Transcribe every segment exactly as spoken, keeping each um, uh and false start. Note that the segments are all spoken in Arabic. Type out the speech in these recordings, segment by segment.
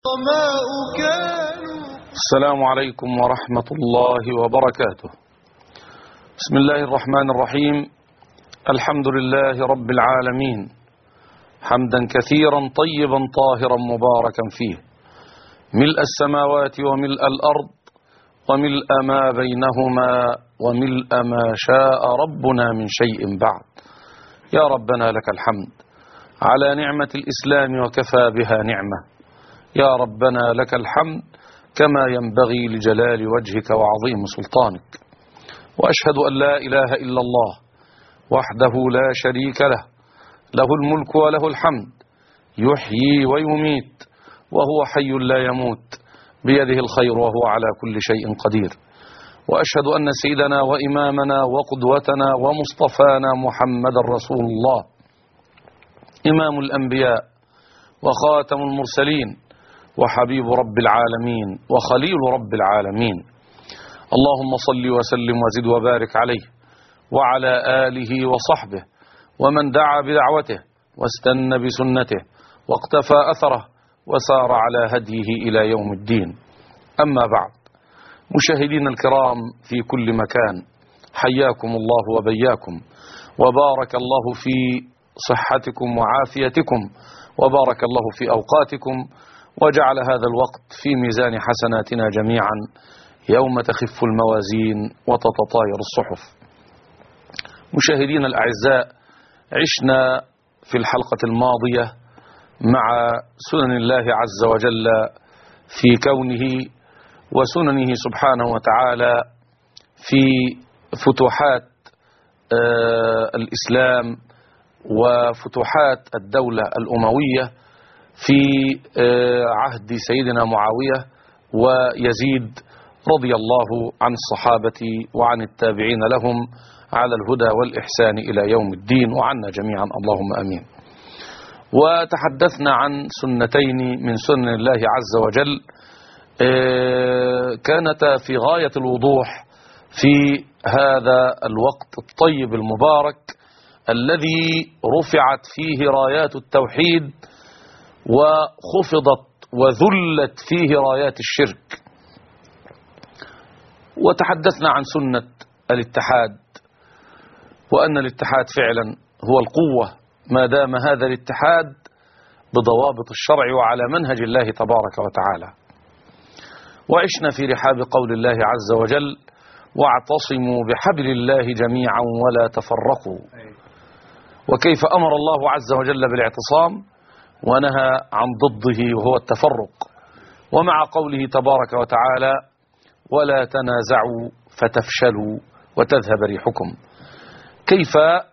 السلام عليكم ورحمة الله وبركاته. بسم الله الرحمن الرحيم. الحمد لله رب العالمين، حمدا كثيرا طيبا طاهرا مباركا فيه، ملء السماوات وملء الأرض وملء ما بينهما وملء ما شاء ربنا من شيء بعد. يا ربنا لك الحمد على نعمة الإسلام وكفى بها نعمة. يا ربنا لك الحمد كما ينبغي لجلال وجهك وعظيم سلطانك. وأشهد أن لا إله إلا الله وحده لا شريك له، له الملك وله الحمد، يحيي ويميت وهو حي لا يموت، بيده الخير وهو على كل شيء قدير. وأشهد أن سيدنا وإمامنا وقدوتنا ومصطفانا محمد رسول الله، إمام الأنبياء وخاتم المرسلين وحبيب رب العالمين وخليل رب العالمين. اللهم صل وسلم وزد وبارك عليه وعلى آله وصحبه ومن دعا بدعوته واستنى بسنته واقتفى أثره وسار على هديه إلى يوم الدين. أما بعد، مشاهدين الكرام في كل مكان، حياكم الله وبياكم، وبارك الله في صحتكم وعافيتكم، وبارك الله في أوقاتكم، وجعل هذا الوقت في ميزان حسناتنا جميعا يوم تخف الموازين وتتطاير الصحف. مشاهدينا الأعزاء، عشنا في الحلقة الماضية مع سنن الله عز وجل في كونه وسننه سبحانه وتعالى في فتوحات الإسلام وفتوحات الدولة الأموية في عهد سيدنا معاوية ويزيد رضي الله عن الصحابة وعن التابعين لهم على الهدى والإحسان إلى يوم الدين، وعنا جميعا اللهم أمين. وتحدثنا عن سنتين من سنن الله عز وجل كانتا في غاية الوضوح في هذا الوقت الطيب المبارك الذي رفعت فيه رايات التوحيد وخفضت وذلت فيه رايات الشرك. وتحدثنا عن سنة الاتحاد، وأن الاتحاد فعلا هو القوة ما دام هذا الاتحاد بضوابط الشرع وعلى منهج الله تبارك وتعالى. وعشنا في رحاب قول الله عز وجل: واعتصموا بحبل الله جميعا ولا تفرقوا. وكيف أمر الله عز وجل بالاعتصام ونهى عن ضده وهو التفرق. ومع قوله تبارك وتعالى: ولا تنازعوا فتفشلوا وتذهب ريحكم. كيف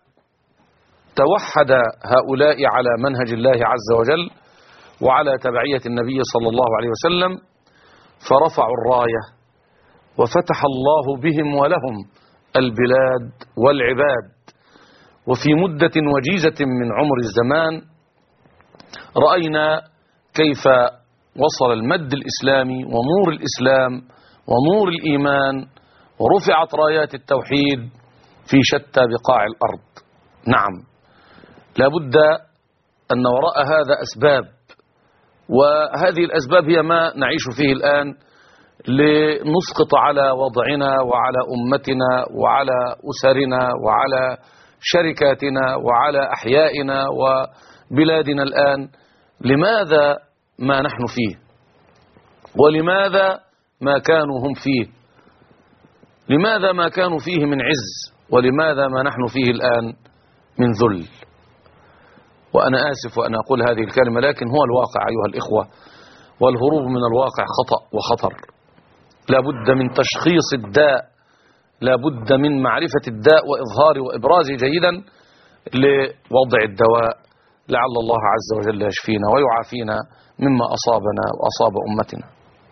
توحد هؤلاء على منهج الله عز وجل وعلى تبعية النبي صلى الله عليه وسلم، فرفعوا الراية وفتح الله بهم ولهم البلاد والعباد. وفي مدة وجيزة من عمر الزمان رأينا كيف وصل المد الإسلامي ونور الإسلام ونور الإيمان، ورفعت رايات التوحيد في شتى بقاع الأرض. نعم، لابد أن وراء هذا أسباب، وهذه الأسباب هي ما نعيش فيه الآن لنسقط على وضعنا وعلى أمتنا وعلى أسرنا وعلى شركاتنا وعلى أحيائنا وبلادنا الآن. لماذا ما نحن فيه؟ ولماذا ما كانوا هم فيه؟ لماذا ما كانوا فيه من عز؟ ولماذا ما نحن فيه الآن من ذل؟ وأنا آسف وأنا أقول هذه الكلمة، لكن هو الواقع أيها الإخوة، والهروب من الواقع خطأ وخطر. لا بد من تشخيص الداء، لا بد من معرفة الداء وإظهاره وإبرازه جيدا لوضع الدواء، لعل الله عز وجل يشفينا ويعافينا مما أصابنا وأصاب أمتنا.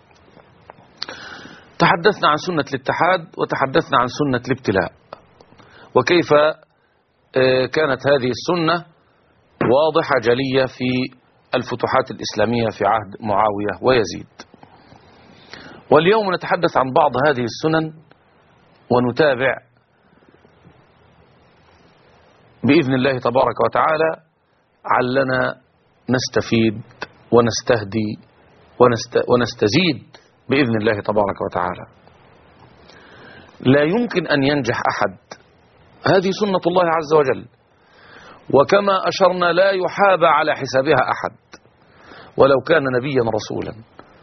تحدثنا عن سنة الاتحاد وتحدثنا عن سنة الابتلاء، وكيف كانت هذه السنة واضحة جلية في الفتوحات الإسلامية في عهد معاوية ويزيد. واليوم نتحدث عن بعض هذه السنن ونتابع بإذن الله تبارك وتعالى علنا نستفيد ونستهدي ونست ونستزيد بإذن الله تبارك وتعالى. لا يمكن أن ينجح أحد، هذه سنة الله عز وجل، وكما أشرنا لا يحابى على حسابها أحد ولو كان نبيا رسولا،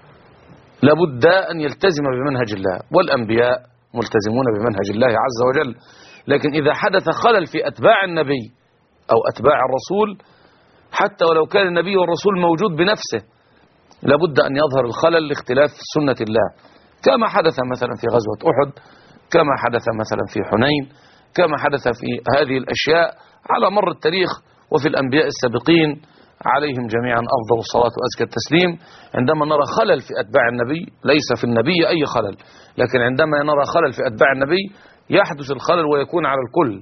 لابد أن يلتزم بمنهج الله، والأنبياء ملتزمون بمنهج الله عز وجل. لكن إذا حدث خلل في أتباع النبي أو أتباع الرسول، حتى ولو كان النبي والرسول موجود بنفسه، لابد أن يظهر الخلل لاختلاف سنة الله، كما حدث مثلا في غزوة أحد، كما حدث مثلا في حنين، كما حدث في هذه الأشياء على مر التاريخ وفي الأنبياء السابقين عليهم جميعا أفضل الصلاة وأزكى التسليم. عندما نرى خلل في أتباع النبي، ليس في النبي أي خلل، لكن عندما نرى خلل في أتباع النبي يحدث الخلل ويكون على الكل.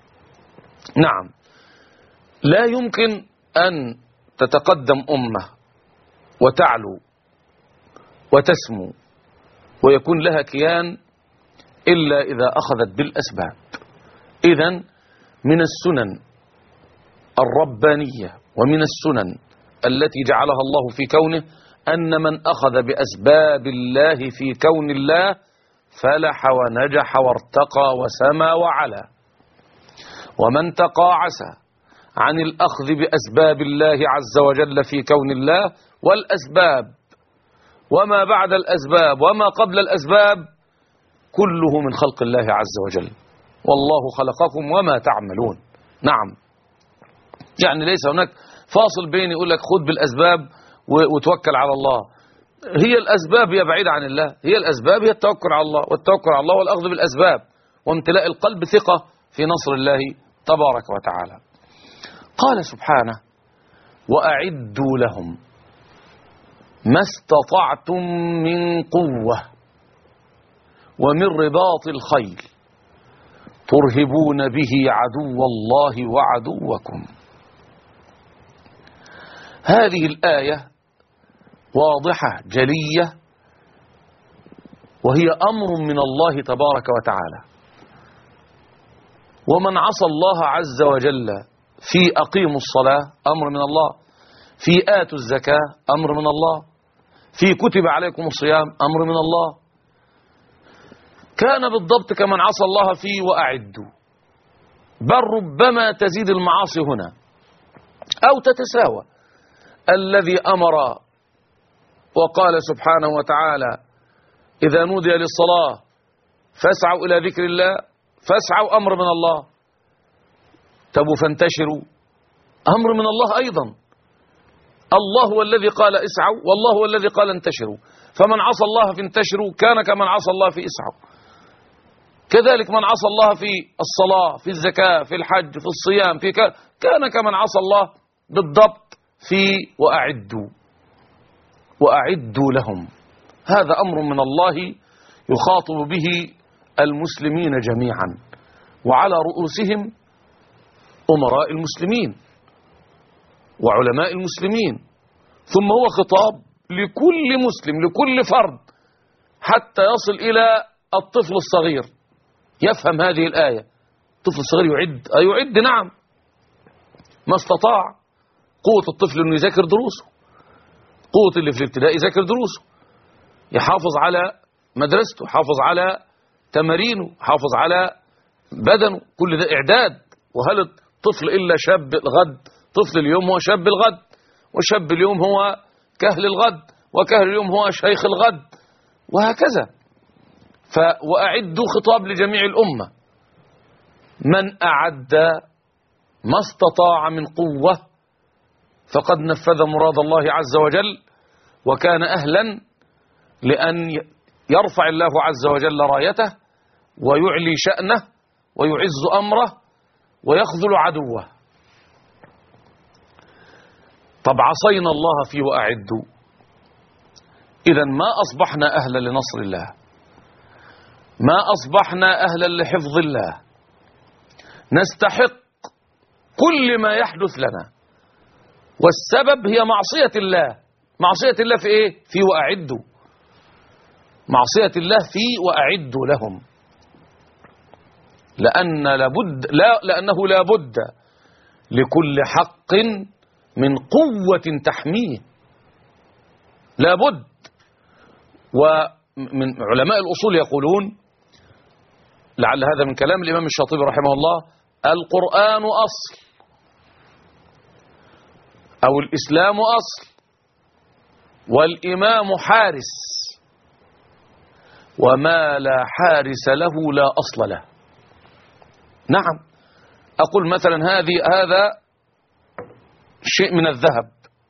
نعم، لا يمكن أن تتقدم أمة وتعلو وتسمو ويكون لها كيان إلا إذا أخذت بالأسباب. إذن من السنن الربانية ومن السنن التي جعلها الله في كونه أن من أخذ بأسباب الله في كون الله فلح ونجح وارتقى وسمى وعلا، ومن تقاعس عن الأخذ بأسباب الله عز وجل في كون الله، والأسباب وما بعد الأسباب وما قبل الأسباب كله من خلق الله عز وجل، والله خلقكم وما تعملون. نعم، يعني ليس هناك فاصل بين يقول لك خذ بالأسباب وتوكل على الله. هي الأسباب هي بعيدة عن الله، هي الأسباب هي التوكل على الله، والتوكل على الله والأخذ بالأسباب وامتلاء القلب ثقة في نصر الله تبارك وتعالى. قال سبحانه: وأعدوا لهم ما استطعتم من قوة ومن رباط الخيل ترهبون به عدو الله وعدوكم. هذه الآية واضحة جلية، وهي أمر من الله تبارك وتعالى. ومن عصى الله عز وجل في أقيموا الصلاة أمر من الله، في آتوا الزكاة أمر من الله، في كتب عليكم الصيام أمر من الله، كان بالضبط كمن عصى الله فيه وأعدوا. بل ربما تزيد المعاصي هنا أو تتساوى. الذي أمر وقال سبحانه وتعالى: إذا نودي للصلاة فاسعوا إلى ذكر الله، فاسعوا أمر من الله. تبوا فانتشروا أمر من الله أيضا. الله هو الذي قال اسعوا، والله هو الذي قال انتشروا. فمن عصى الله في انتشروا كان كمن عصى الله في اسعوا. كذلك من عصى الله في الصلاة، في الزكاة، في الحج، في الصيام، في ك... كان كمن عصى الله بالضبط في وأعدوا وأعدوا لهم. هذا أمر من الله يخاطب به المسلمين جميعا، وعلى رؤوسهم أمراء المسلمين وعلماء المسلمين. ثم هو خطاب لكل مسلم، لكل فرد، حتى يصل إلى الطفل الصغير يفهم هذه الآية. الطفل الصغير يعد أيعد نعم ما استطاع. قوة الطفل أنه يذاكر دروسه، قوة اللي في الابتدائي يذاكر دروسه، يحافظ على مدرسته، يحافظ على تمارينه، يحافظ على بدنه، كل ده إعداد. وهل الطفل إلا شاب الغد؟ طفل اليوم هو شاب الغد، وشاب اليوم هو كهل الغد، وكهل اليوم هو شيخ الغد، وهكذا. ف وأعدوا خطاب لجميع الأمة. من أعد ما استطاع من قوة فقد نفذ مراد الله عز وجل، وكان أهلا لأن يرفع الله عز وجل رايته ويعلي شأنه ويعز أمره ويخذل عدوه. طب عصينا الله فيه وأعدوا، إذن ما أصبحنا أهلا لنصر الله، ما أصبحنا أهلا لحفظ الله، نستحق كل ما يحدث لنا، والسبب هي معصية الله. معصية الله في إيه؟ في وأعدوا. معصية الله في وأعدوا لهم، لأن لابد لا لأنه لا بد لكل حق من قوة تحميه، لابد. ومن علماء الأصول يقولون، لعل هذا من كلام الإمام الشاطبي رحمه الله: القرآن أصل، أو الإسلام أصل، والإمام حارس، وما لا حارس له لا أصل له. نعم، أقول مثلا هذه هذا شيء من الذهب،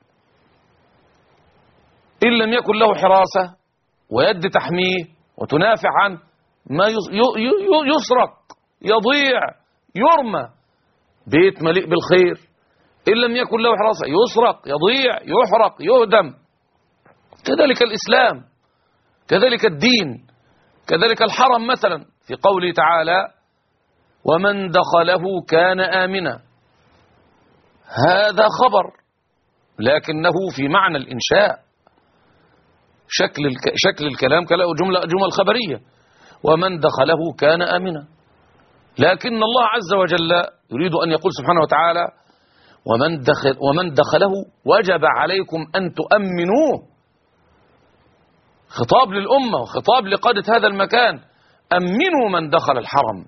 إن لم يكن له حراسة ويد تحميه وتنافع عنه ما يسرق، يضيع، يرمى. بيت مليء بالخير إن لم يكن له حراسة يسرق، يضيع، يحرق، يهدم. كذلك الإسلام، كذلك الدين، كذلك الحرم مثلا في قوله تعالى: ومن دخله كان آمنا. هذا خبر لكنه في معنى الإنشاء، شكل الك... شكل الكلام جملة جمل خبرية: ومن دخله كان آمنا. لكن الله عز وجل يريد أن يقول سبحانه وتعالى: ومن دخل ومن دخله وجب عليكم أن تؤمنوه. خطاب للأمة وخطاب لقادة هذا المكان: أمنوا من دخل الحرم.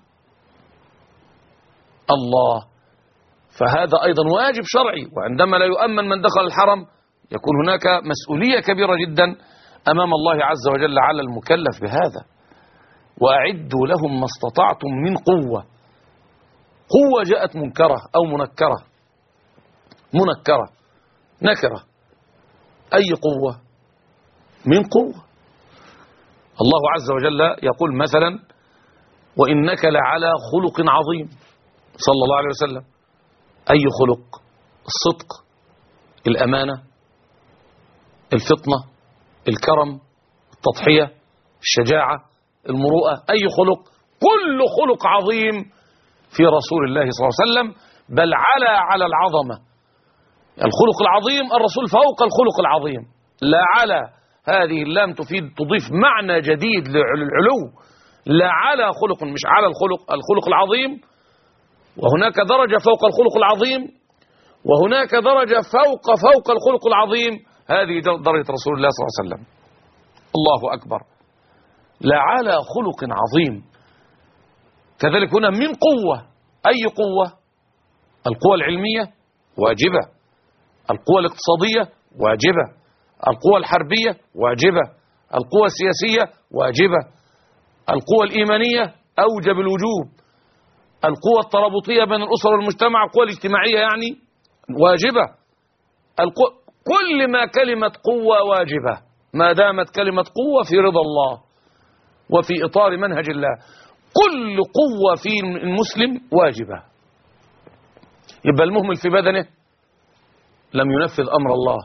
الله، فهذا أيضا واجب شرعي. وعندما لا يؤمن من دخل الحرم يكون هناك مسؤولية كبيرة جدا أمام الله عز وجل على المكلف بهذا. وأعدوا لهم ما استطعتم من قوة. قوة جاءت منكرة أو منكرة. منكرة، نكرة. أي قوة؟ من قوة. الله عز وجل يقول مثلا: وإنك لعلى خلق عظيم، صلى الله عليه وسلم. أي خلق؟ الصدق، الأمانة، الفطنة، الكرم، التضحية، الشجاعة، المروءة. أي خلق؟ كل خلق عظيم في رسول الله صلى الله عليه وسلم، بل على على العظمة. الخلق العظيم الرسول فوق الخلق العظيم، لا على. هذه اللام تفيد تضيف معنى جديد للعلو. لا على خلق، مش على الخلق، الخلق العظيم. وهناك درجة فوق الخلق العظيم، وهناك درجة فوق فوق الخلق العظيم. هذه درجة رسول الله صلى الله عليه وسلم. الله أكبر. لا على خلق عظيم. كذلك هنا من قوة. أي قوة؟ القوة العلمية واجبة، القوة الاقتصادية واجبة، القوة الحربية واجبة، القوة السياسية واجبة، القوة الإيمانية أوجب الوجوب، القوة الترابطية بين الأسر والمجتمع، القوة الاجتماعية يعني واجبة. القوة كل ما كلمة قوة واجبة ما دامت كلمة قوة في رضا الله وفي إطار منهج الله. كل قوة في المسلم واجبة. يبقى المهمل في بدنه لم ينفذ أمر الله.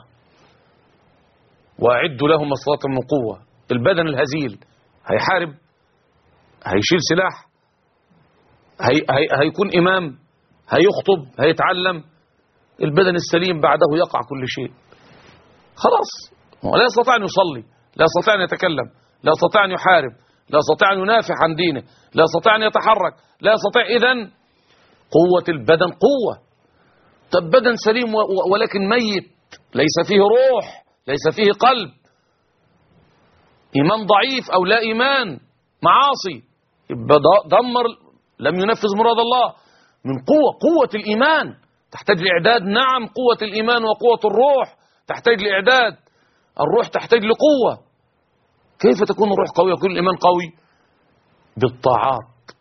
وأعدوا لهم ما استطعتم من قوة. البدن الهزيل هيحارب، هيشيل سلاح، هي هي هيكون إمام، هيخطب، هيتعلم. البدن السليم بعده يقع كل شيء. خلاص، لا يستطيع أن يصلي، لا يستطيع أن يتكلم، لا يستطيع أن يحارب، لا يستطيع أن ينافع عن دينه، لا يستطيع أن يتحرك، لا يستطيع. إذن قوة البدن قوة. طب بدن سليم ولكن ميت، ليس فيه روح، ليس فيه قلب، إيمان ضعيف أو لا إيمان، معاصي، يبقى دمر، لم ينفذ مراد الله. من قوة، قوة الإيمان تحتاج لإعداد. نعم، قوة الإيمان وقوة الروح تحتاج لإعداد. الروح تحتاج لقوة. كيف تكون الروح قوية ويكون الإيمان قوي؟ بالطاعات.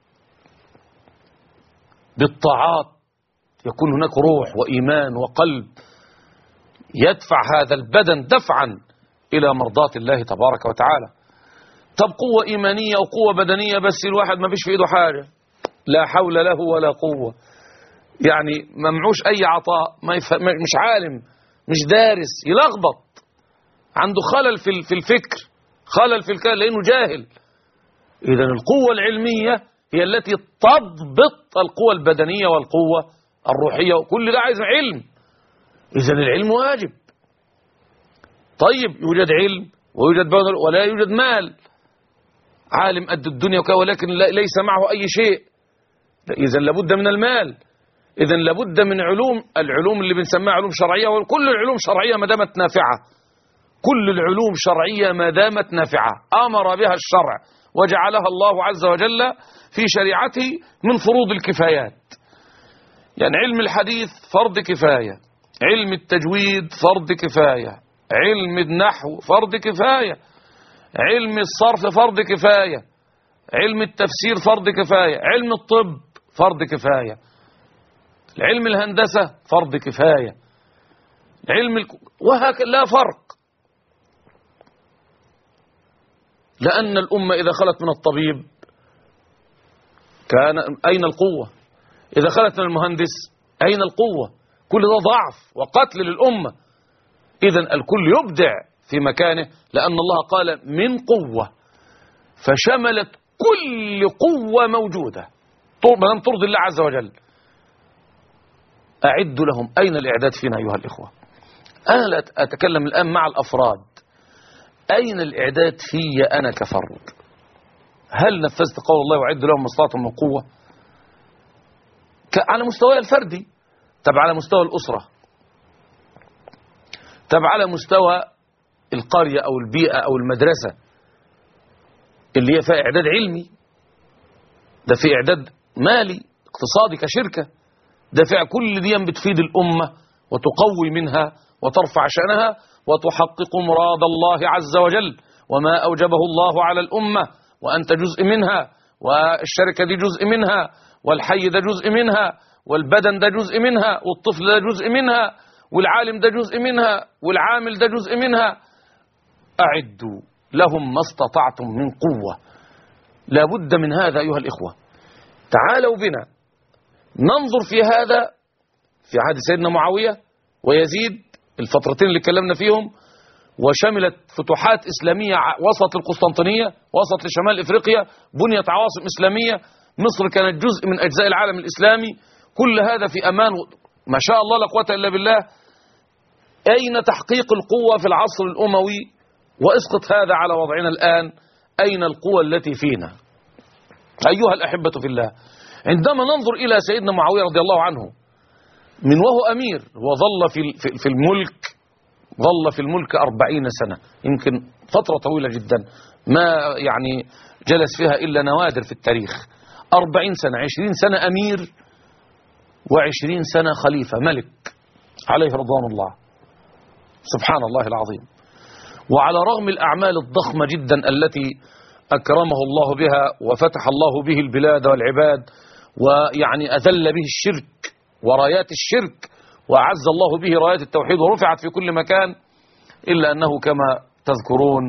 بالطاعات يكون هناك روح وإيمان وقلب يدفع هذا البدن دفعا إلى مرضاة الله تبارك وتعالى. طب قوة إيمانية وقوة بدنية بس الواحد ما فيش في إيده حاجة، لا حول له ولا قوة، يعني ممعوش أي عطاء، ما يف... مش عالم، مش دارس، يلخبط، عنده خلل في في الفكر، خلل في الكلام لأنه جاهل. إذا القوة العلمية هي التي تضبط القوة البدنية والقوة الروحية، وكل ده عايز علم. إذا العلم واجب. طيب، يوجد علم ويوجد بدن ولا يوجد مال. عالم قد الدنيا ولكن ليس معه أي شيء، إذا لابد من المال. إذا لابد من علوم، العلوم اللي بنسميها علوم شرعية، وكل العلوم شرعية ما دامت نافعة كل العلوم شرعية ما دامت نافعة أمر بها الشرع وجعلها الله عز وجل في شريعته من فروض الكفايات. يعني علم الحديث فرض كفاية، علم التجويد فرض كفاية، علم النحو فرض كفاية، علم الصرف فرض كفاية، علم التفسير فرض كفاية، علم الطب فرض كفاية، علم الهندسة فرض كفاية، علم الك... وهكذا لا فرق. لأن الأمة إذا خلت من الطبيب كان أين القوة؟ إذا خلت من المهندس أين القوة؟ كل ده ضعف وقتل للأمة. إذن الكل يبدع في مكانه، لأن الله قال من قوة، فشملت كل قوة موجودة ما لم ترضي الله عز وجل. أعد لهم. أين الإعداد فينا أيها الإخوة؟ أنا لا أتكلم الآن مع الأفراد، أين الإعداد في أنا كفرد؟ هل نفذت قول الله وأعد لهم ما استطعتم من قوة على مستوى الفردي؟ طب على مستوى الأسرة؟ طب على مستوى القرية أو البيئة أو المدرسة اللي هي فيها إعداد علمي، ده في إعداد مالي اقتصادي كشركة، ده فيها كل دي بتفيد الأمة وتقوي منها وترفع شأنها وتحقق مراد الله عز وجل وما أوجبه الله على الأمة، وأنت جزء منها، والشركة دي جزء منها، والحي ده جزء منها، والبدن ده جزء منها، والطفل ده جزء منها، والعالم ده جزء منها، والعامل ده جزء منها. أعدوا لهم ما استطعتم من قوة. لا بد من هذا أيها الإخوة. تعالوا بنا ننظر في هذا في عهد سيدنا معاوية ويزيد، الفترتين اللي اتكلمنا فيهم، وشملت فتوحات إسلامية وسط القسطنطينية، وسط لشمال إفريقيا، بنيت عواصم إسلامية، مصر كانت جزء من أجزاء العالم الإسلامي، كل هذا في أمان ما شاء الله لا قوة إلا بالله. أين تحقيق القوة في العصر الأموي؟ واسقط هذا على وضعنا الآن، أين القوة التي فينا أيها الأحبة في الله؟ عندما ننظر إلى سيدنا معاوية رضي الله عنه من وهو أمير، وظل في في الملك ظل في الملك أربعين سنة، يمكن فترة طويلة جدا ما يعني جلس فيها إلا نوادر في التاريخ. أربعين سنة، عشرين سنة أمير وعشرين سنة خليفة ملك عليه رضوان الله، سبحان الله العظيم. وعلى رغم الأعمال الضخمة جدا التي أكرمه الله بها وفتح الله به البلاد والعباد، ويعني أذل به الشرك ورايات الشرك، وأعز الله به رايات التوحيد ورفعت في كل مكان، إلا أنه كما تذكرون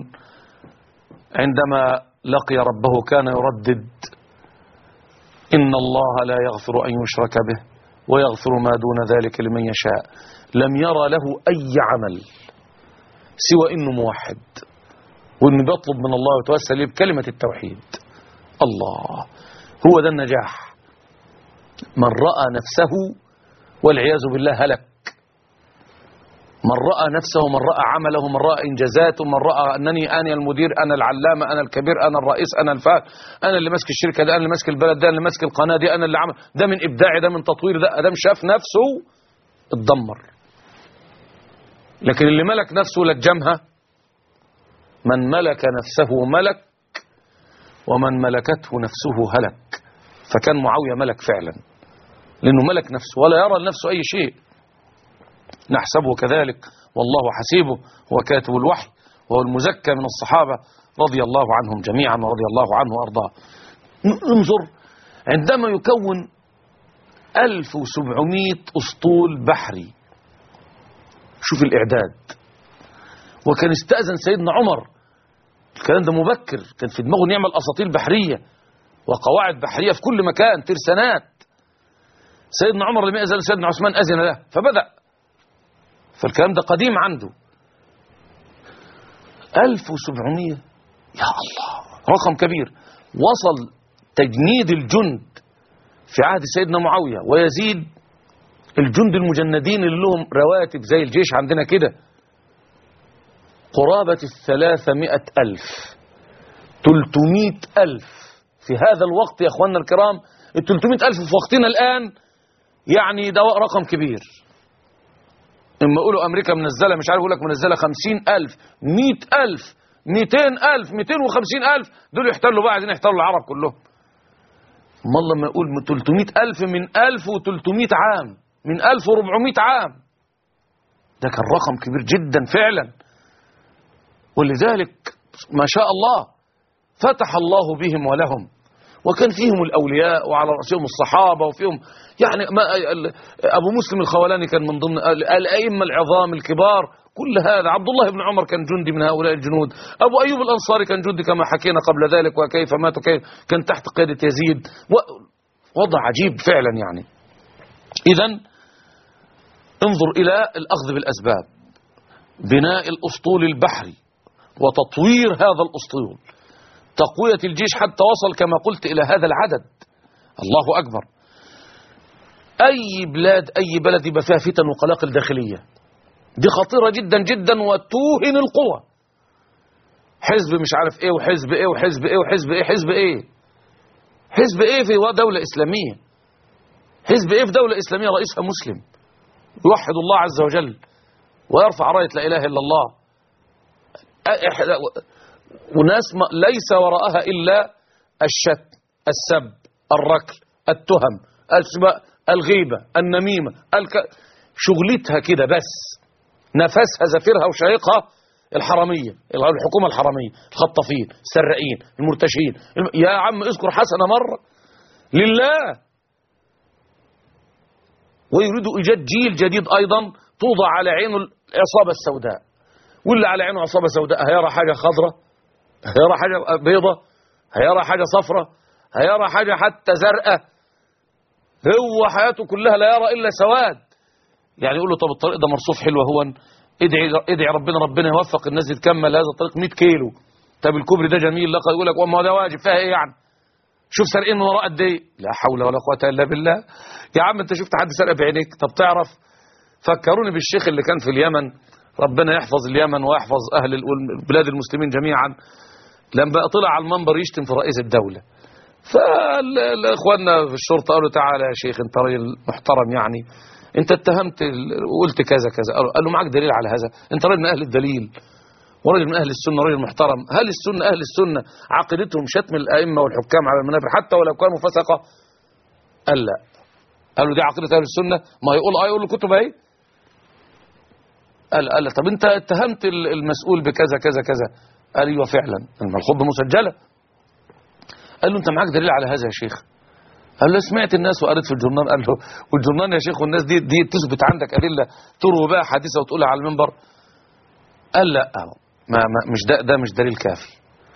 عندما لقي ربه كان يردد: إن الله لا يغفر أن يشرك به ويغفر ما دون ذلك لمن يشاء. لم يرى له أي عمل سوى إنه موحد، وإنه بيطلب من الله ويتوسل بكلمة التوحيد. الله، هو ده النجاح. من رأى نفسه والعياذ بالله هلك، من رأى نفسه، من رأى عمله، من رأى إنجازاته، من رأى أنني أنا المدير، أنا العلامة، أنا الكبير، أنا الرئيس، أنا الفاعل، أنا اللي ماسك الشركة، ده أنا اللي ماسك البلد، ده أنا اللي ماسك القناة دي، أنا اللي عمل ده من إبداعي، ده من تطوير، ده أدام شاف نفسه اتدمر. لكن اللي ملك نفسه لجمها. من ملك نفسه ملك، ومن ملكته نفسه هلك. فكان معاوية ملك فعلا، لأنه ملك نفسه ولا يرى لنفسه أي شيء. نحسبه كذلك والله حسيبه، هو كاتب الوحي وهو المزكى من الصحابة رضي الله عنهم جميعا ورضي الله عنه وأرضاه. انظر عندما يكون ألف وسبعمائة أسطول بحري، شوف الإعداد. وكان استأذن سيدنا عمر، الكلام ده مبكر، كان في دماغه نعمل أساطيل بحرية وقواعد بحرية في كل مكان، ترسانات. سيدنا عمر لم يأذن، سيدنا عثمان أذن له فبدأ. فالكلام ده قديم عنده. ألف وسبعمائة، يا الله، رقم كبير. وصل تجنيد الجند في عهد سيدنا معاوية ويزيد، الجند المجندين اللي لهم رواتب زي الجيش عندنا كده، قرابة الثلاثمائة ألف، تلتمائة ألف في هذا الوقت يا أخواننا الكرام. التلتمائة ألف في وقتنا الآن يعني ده رقم كبير. اما يقولوا امريكا منزله مش عارف، يقول لك منزله خمسين ألف مئة ألف مئتين ألف مئتين وخمسين ألف، دول يحتلوا بقى، عايزين يحتلوا العرب كلهم. امال لما يقول ثلاثمئة ألف من ألف وثلاثمئة عام، من ألف وأربعمئة عام، ده كان رقم كبير جدا فعلا. ولذلك ما شاء الله فتح الله بهم ولهم، وكان فيهم الأولياء وعلى رأسهم الصحابة، وفيهم يعني ما أبو مسلم الخولاني كان من ضمن الأئمة العظام الكبار. كل هذا عبد الله بن عمر كان جندي من هؤلاء الجنود، أبو أيوب الأنصاري كان جندي كما حكينا قبل ذلك، وكيف مات وكيف كان تحت قيادة يزيد. وضع عجيب فعلا يعني. إذن انظر إلى الأخذ بالأسباب، بناء الأسطول البحري وتطوير هذا الأسطول، تقوية الجيش حتى وصل كما قلت إلى هذا العدد. الله أكبر. أي بلاد أي بلد يبقى فيها فتن وقلاقل داخلية، دي خطيرة جدا جدا وتوهن القوى. حزب مش عارف ايه وحزب ايه وحزب ايه وحزب ايه حزب ايه حزب ايه في دولة إسلامية، حزب ايه في دولة إسلامية رئيسها مسلم يوحد الله عز وجل ويرفع راية لا إله إلا الله، وناس ليس وراءها إلا الشتم، السب، الركل، التهم، الغيبة، النميمة، الك... شغلتها كده بس، نفسها زفيرها وشايقها الحرامية، الحكومة الحرامية، الخطافين، السرقين، المرتشين. يا عم اذكر حسنة مرة لله. ويريدوا إيجاد جيل جديد أيضا توضع على عينه العصابة السوداء، واللي على عينه عصابة سوداء هيرى حاجة خضراء، هيرى حاجة بيضة، هيرى حاجة صفراء، هيرى حاجة حتى زرقاء. هو حياته كلها لا يرى إلا سواد. يعني يقول له طب الطريق ده مرصوف حلو، هو ادعي ادعي ربنا ربنا يوفق الناس تكمل هذا الطريق مئة كيلو. طب الكوبري ده جميل، لقى يقول لك وما ده واجب، فيها ايه يعني؟ شوف سارقين من وراء قد ايه. لا حول ولا قوه الا بالله. يا عم انت شفت حد سرق بعينيك؟ طب تعرف، فكروني بالشيخ اللي كان في اليمن، ربنا يحفظ اليمن ويحفظ اهل البلاد المسلمين جميعا، لما بقى طلع على المنبر يشتم في رئيس الدوله، فاخواننا في الشرطه قالوا تعالى يا شيخ انت راجل محترم، يعني انت اتهمت وقلت كذا كذا. قال له معاك دليل على هذا؟ انت راجل من اهل الدليل وراجل من اهل السنه راجل محترم. هل السنه اهل السنه عقيدتهم شتم الائمه والحكام على المنابر حتى ولو كانوا فسقه؟ قال لا. قال له دي عقيده اهل السنه؟ ما يقول اه يقول له كتب اهي. قال قال طب انت اتهمت المسؤول بكذا كذا كذا. قال ايوه فعلا الخطبه مسجله. قال له انت معاك دليل على هذا يا شيخ؟ قال له سمعت الناس وقريت في الجورنال. قال له والجورنال يا شيخ والناس دي دي تثبت عندك ادله تروي بقى حديثه وتقولها على المنبر؟ قال لا اهو ما, ما مش ده ده مش دليل كافي.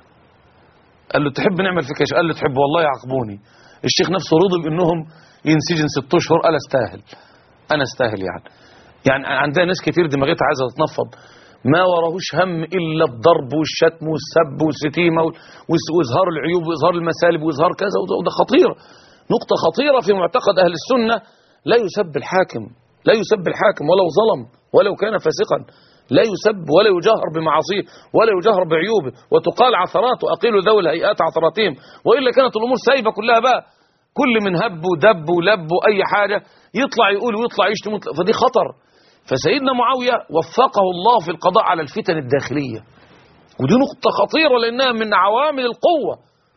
قال له تحب نعمل فيك ايش؟ قال له تحب والله يعاقبوني. الشيخ نفسه رضي بانهم ينسجن ست اشهر. قال استاهل، انا استاهل يعني. يعني عندنا ناس كتير دماغتها عايزه تتنفض، ما وراهوش هم الا الضرب والشتم والسب والشتيمه واظهار العيوب واظهار المسالب واظهار كذا، وده خطير، نقطه خطيره في معتقد اهل السنه. لا يسب الحاكم، لا يسب الحاكم ولو ظلم ولو كان فاسقا، لا يسب ولا يجهر بمعاصيه ولا يجهر بعيوبه، وتقال عثراته اقيلوا ذوي الهيئات عثراتهم، والا كانت الامور سايبه كلها بقى، كل من هب ودب ولب واي حاجه يطلع يقول ويطلع يشتم، فدي خطر. فسيدنا معاويه وفقه الله في القضاء على الفتن الداخليه، ودي نقطه خطيره لانها من عوامل القوه،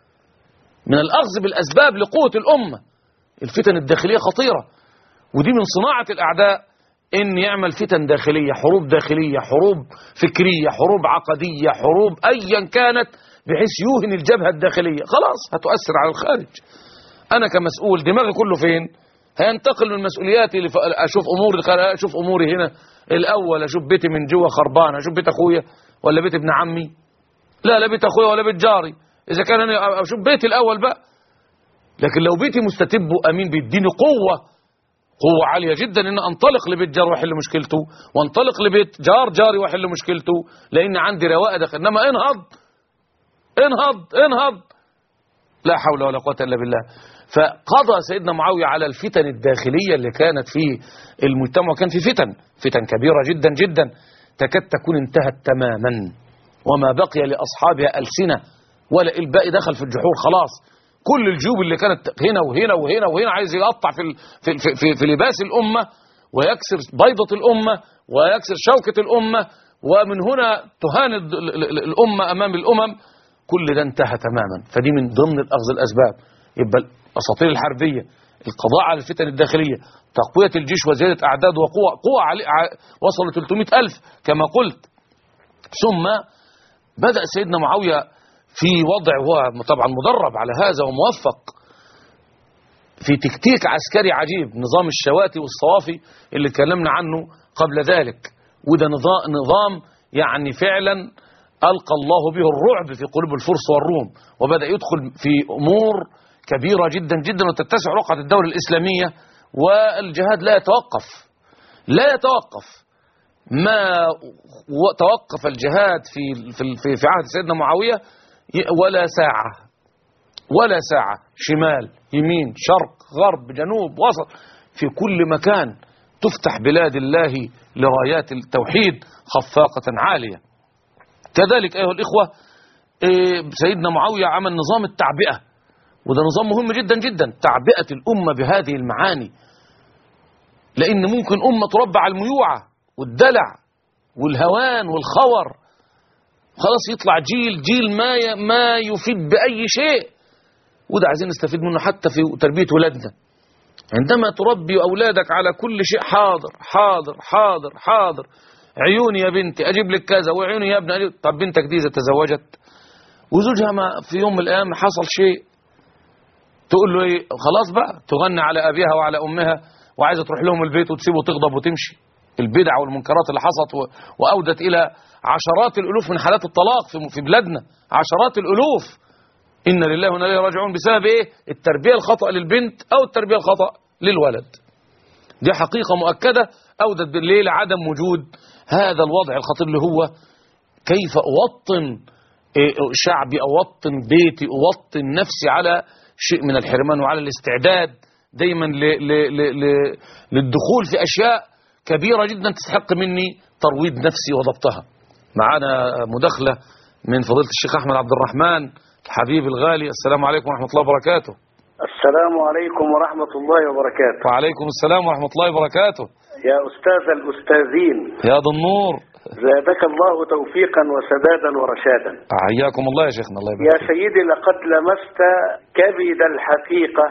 من الاخذ بالاسباب لقوه الامه. الفتن الداخليه خطيره، ودي من صناعه الاعداء، ان يعمل فتن داخليه، حروب داخليه، حروب فكريه، حروب عقديه، حروب ايا كانت، بحيث يوهن الجبهه الداخليه، خلاص هتؤثر على الخارج. انا كمسؤول دماغي كله فين؟ هينتقل من مسؤولياتي لف... اشوف اموري اشوف اموري هنا الاول، اشوف بيتي من جوه خربان، اشوف بيت اخويا ولا بيت ابن عمي؟ لا لا بيت اخويا ولا بيت جاري، اذا كان انا اشوف بيتي الاول بقى. لكن لو بيتي مستتب وامين بيديني قوه، قوه عاليه جدا، ان انطلق لبيت جار واحل مشكلته، وانطلق لبيت جار جاري واحل مشكلته، لان عندي رواء داخل. انما انهض انهض انهض، لا حول ولا قوه الا بالله. فقضى سيدنا معاوية على الفتن الداخلية اللي كانت في المجتمع، وكان في فتن فتن كبيرة جدا جدا تكاد تكون انتهت تماما، وما بقي لأصحابها ألسنة، ولا الباقي دخل في الجحور خلاص. كل الجيوب اللي كانت هنا وهنا وهنا وهنا عايز يقطع في في في, في, في لباس الأمة ويكسر بيضة الأمة ويكسر شوكة الأمة، ومن هنا تهان الأمة أمام الأمم. كل ده انتهى تماما. فدي من ضمن أخذ الأسباب. يبقى الأساطير الحربية، القضاء على الفتن الداخلية، تقوية الجيش وزيادة أعداد وقوة، قوة وصلوا ثلاثمائة ألف كما قلت. ثم بدأ سيدنا معاوية في وضع، هو طبعا مدرب على هذا وموفق في تكتيك عسكري عجيب، نظام الشواتي والصوافي اللي اتكلمنا عنه قبل ذلك. وده نظام, نظام يعني فعلا ألقى الله به الرعب في قلوب الفرس والروم، وبدأ يدخل في أمور كبيرة جدا جدا وتتسع رقعة الدولة الإسلامية، والجهاد لا يتوقف لا يتوقف. ما توقف الجهاد في في في عهد سيدنا معاوية ولا ساعة ولا ساعة. شمال يمين شرق غرب جنوب وسط، في كل مكان تفتح بلاد الله لرايات التوحيد خفاقة عالية. كذلك أيها الإخوة سيدنا معاوية عمل نظام التعبئة، وده نظام مهم جدا جدا، تعبئة الأمة بهذه المعاني. لأن ممكن أمة تربى على الميوعة والدلع والهوان والخور، خلاص يطلع جيل جيل ما ما يفيد بأي شيء. وده عايزين نستفيد منه حتى في تربية ولادنا. عندما تربي أولادك على كل شيء حاضر حاضر حاضر حاضر، عيوني يا بنتي أجيب لك كذا، وعيوني يا ابني. طب بنتك دي إذا تزوجت وزوجها ما في يوم من الأيام حصل شيء، تقول له إيه؟ خلاص بقى تغني على أبيها وعلى أمها، وعايزة تروح لهم البيت وتسيبه وتغضب وتمشي. البدع والمنكرات اللي حصلت وأودت إلى عشرات الألوف من حالات الطلاق في بلادنا، عشرات الألوف. إن لله وإنا إليه راجعون بسبب إيه؟ التربية الخطأ للبنت أو التربية الخطأ للولد. دي حقيقة مؤكدة أودت بالليل عدم وجود هذا الوضع الخطير، اللي هو كيف أوطن شعبي، أوطن بيتي، أوطن نفسي على شيء من الحرمان وعلى الاستعداد دايما ل ل ل ل للدخول في أشياء كبيرة جدا تستحق مني ترويض نفسي وضبطها. معنا مداخلة من فضيلة الشيخ أحمد عبد الرحمن الحبيب الغالي. السلام عليكم ورحمة الله وبركاته. السلام عليكم ورحمة الله وبركاته. وعليكم السلام ورحمة الله وبركاته. يا أستاذ الأستاذين، يا ذا النور، زادك الله توفيقا وسدادا ورشادا. حياكم الله يا شيخنا، الله يبارك. يا سيدي، لقد لمست كبد الحقيقة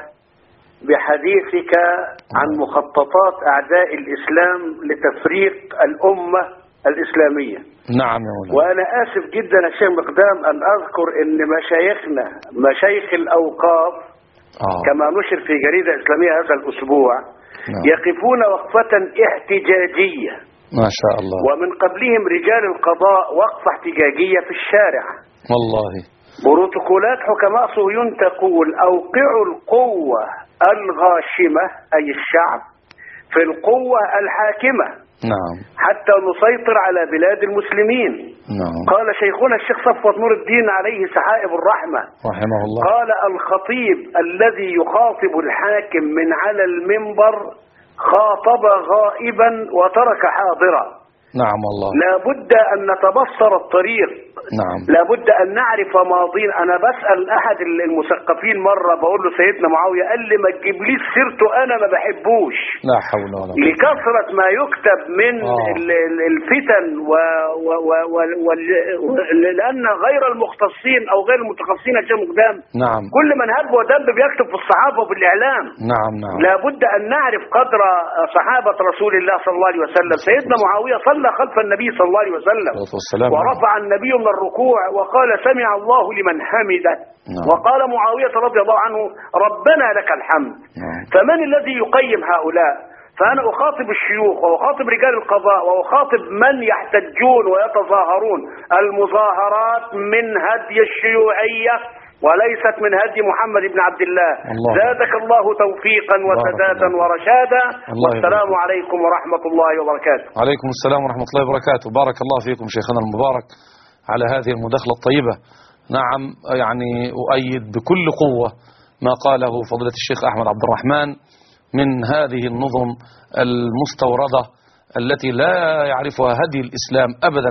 بحديثك عن مخططات أعداء الإسلام لتفريق الأمة الإسلامية. نعم يا مولانا. وأنا آسف جدا يا شيخ مقدام أن أذكر أن مشايخنا مشايخ الأوقاف آه. كما نشر في جريدة إسلامية هذا الأسبوع نعم. يقفون وقفة احتجاجية ما شاء الله، ومن قبلهم رجال القضاء وقفة احتجاجية في الشارع. والله بروتوكولات حكماء صهيون تقول: أوقعوا القوة الغاشمة أي الشعب في القوة الحاكمة نعم حتى نسيطر على بلاد المسلمين. نعم. قال شيخنا الشيخ صفوت نور الدين عليه سحائب الرحمة رحمه الله، قال: الخطيب الذي يخاطب الحاكم من على المنبر خاطب غائبا وترك حاضرا. نعم والله. لا بد أن نتبصر الطريق. نعم. لا بد أن نعرف ماضين. أنا بسأل أحد المثقفين مرة بقول له: سيدنا معاوية، قال لي: ما تجيبليش سيرته، أنا ما بحبوش. لا حول ولا قوة. لكثرة ما يكتب من آه. الفتن و... و... و... و... و... لأن غير المختصين أو غير المتخصصين يا شيخ مقدام نعم كل من هب ودب بيكتب في الصحافة وفي الإعلام. نعم نعم. لا بد أن نعرف قدر صحابة رسول الله صلى الله عليه وسلم. سيدنا معاوية صلى خلف النبي صلى الله عليه وسلم ورفع النبي من الركوع وقال: سمع الله لمن حمده. نعم. وقال معاوية رضي الله عنه: ربنا لك الحمد. نعم. فمن الذي يقيم هؤلاء؟ فأنا أخاطب الشيوخ وأخاطب رجال القضاء وأخاطب من يحتجون ويتظاهرون. المظاهرات من هدي الشيوعية وليست من هدي محمد بن عبد الله. الله. زادك الله توفيقا وسدادا ورشادا. والسلام عليكم ورحمة الله وبركاته. عليكم السلام ورحمة الله وبركاته. بارك الله فيكم شيخنا المبارك على هذه المداخلة الطيبة. نعم، يعني أؤيد بكل قوة ما قاله فضيلة الشيخ أحمد عبد الرحمن من هذه النظم المستوردة التي لا يعرفها هدي الإسلام أبدا.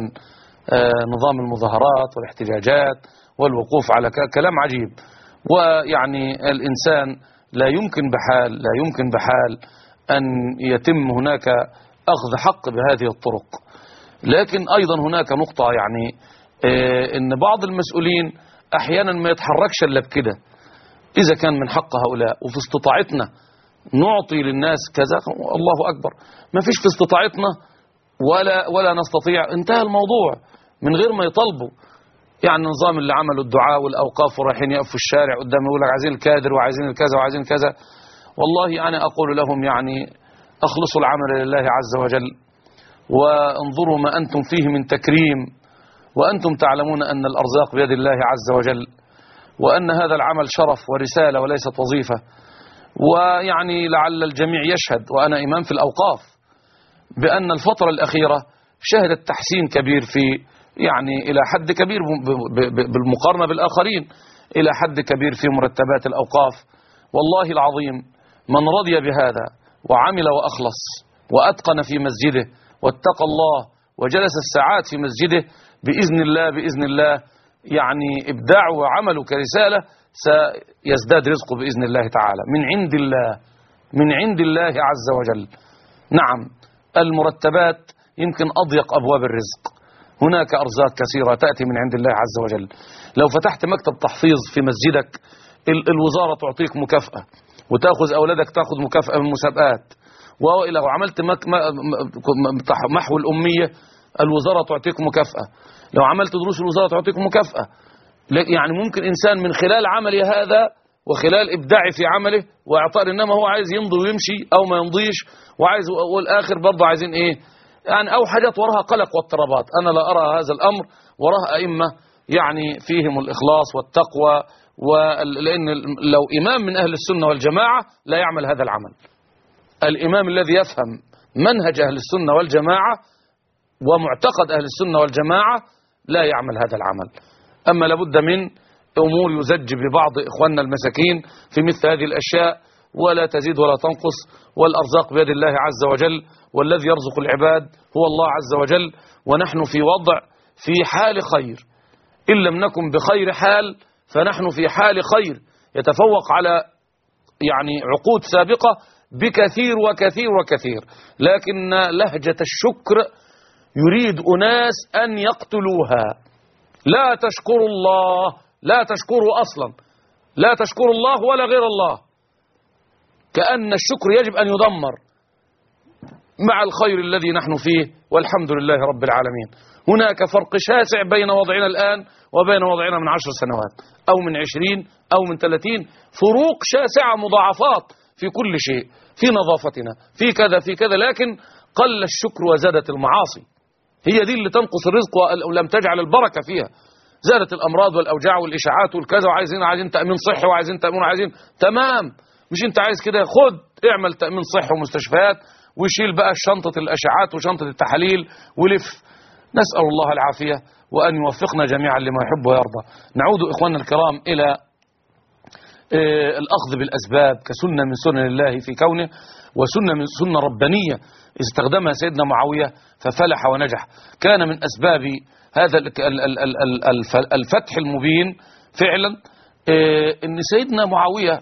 نظام المظاهرات والاحتجاجات والوقوف على كلام عجيب. ويعني الإنسان لا يمكن بحال لا يمكن بحال أن يتم هناك أخذ حق بهذه الطرق. لكن أيضا هناك نقطة، يعني إن بعض المسؤولين أحيانا ما يتحركش إلا بكده. إذا كان من حق هؤلاء وفي استطاعتنا نعطي للناس كذا، الله أكبر. ما فيش في استطاعتنا ولا ولا نستطيع، انتهى الموضوع من غير ما يطالبوا. يعني النظام اللي عملوا الدعاء والأوقاف ورايحين يقفوا في الشارع قدام يقول لك عايزين الكادر وعايزين الكذا وعايزين كذا، والله أنا أقول لهم يعني أخلصوا العمل لله عز وجل، وانظروا ما أنتم فيه من تكريم، وأنتم تعلمون أن الأرزاق بيد الله عز وجل، وأن هذا العمل شرف ورسالة وليست وظيفة. ويعني لعل الجميع يشهد، وأنا إمام في الأوقاف، بأن الفترة الأخيرة شهدت تحسين كبير في يعني إلى حد كبير بالمقارنة بالآخرين، إلى حد كبير في مرتبات الأوقاف. والله العظيم من رضي بهذا وعمل وأخلص وأتقن في مسجده واتقى الله وجلس الساعات في مسجده، بإذن الله بإذن الله يعني إبداعه وعمله كرسالة سيزداد رزقه بإذن الله تعالى من عند الله من عند الله عز وجل. نعم، المرتبات يمكن أضيق أبواب الرزق، هناك أرزاق كثيرة تأتي من عند الله عز وجل. لو فتحت مكتب تحفيظ في مسجدك الوزارة تعطيك مكافأة، وتأخذ أولادك تأخذ مكافأة من مسابقات، ولو عملت محو الأمية الوزارة تعطيك مكافأة، لو عملت دروس الوزارة تعطيك مكافأة. يعني ممكن إنسان من خلال عمله هذا وخلال إبداعه في عمله وإعطاء، إنما هو عايز يمضي ويمشي أو ما يمضيش، وعايز والآخر برضه عايزين إيه يعني، أو حاجات وراها قلق واضطرابات. أنا لا أرى هذا الأمر، وراها أئمة يعني فيهم الإخلاص والتقوى، ولأن لو إمام من أهل السنة والجماعة لا يعمل هذا العمل. الإمام الذي يفهم منهج أهل السنة والجماعة ومعتقد أهل السنة والجماعة لا يعمل هذا العمل. أما لابد من أمور يزج ببعض إخواننا المساكين في مثل هذه الأشياء، ولا تزيد ولا تنقص، والأرزاق بيد الله عز وجل، والذي يرزق العباد هو الله عز وجل. ونحن في وضع في حال خير، إن لم نكن بخير حال فنحن في حال خير يتفوق على يعني عقود سابقة بكثير وكثير وكثير. لكن لهجة الشكر يريد أناس أن يقتلوها. لا تشكروا الله، لا تشكروا أصلا، لا تشكروا الله ولا غير الله، كأن الشكر يجب أن يدمر مع الخير الذي نحن فيه، والحمد لله رب العالمين. هناك فرق شاسع بين وضعنا الآن وبين وضعنا من عشر سنوات أو من عشرين أو من ثلاثين، فروق شاسعة مضاعفات في كل شيء، في نظافتنا، في كذا في كذا، لكن قل الشكر وزادت المعاصي. هي دي اللي تنقص الرزق ولم تجعل البركة فيها. زادت الأمراض والأوجاع والإشاعات والكذا، وعايزين عايزين تأمين صحي، وعايزين تأمين، وعايزين تمام. مش انت عايز كده؟ خد اعمل تأمين صحي ومستشفيات، وشيل بقى شنطة الأشعات وشنطة التحاليل ولف. نسأل الله العافية وأن يوفقنا جميعا لما يحب ويرضى. نعود إخواننا الكرام إلى الأخذ بالأسباب كسنة من سنن الله في كونه، وسنة من سنة ربانية استخدمها سيدنا معاوية ففلح ونجح. كان من أسباب هذا الفتح المبين فعلا أن سيدنا معاوية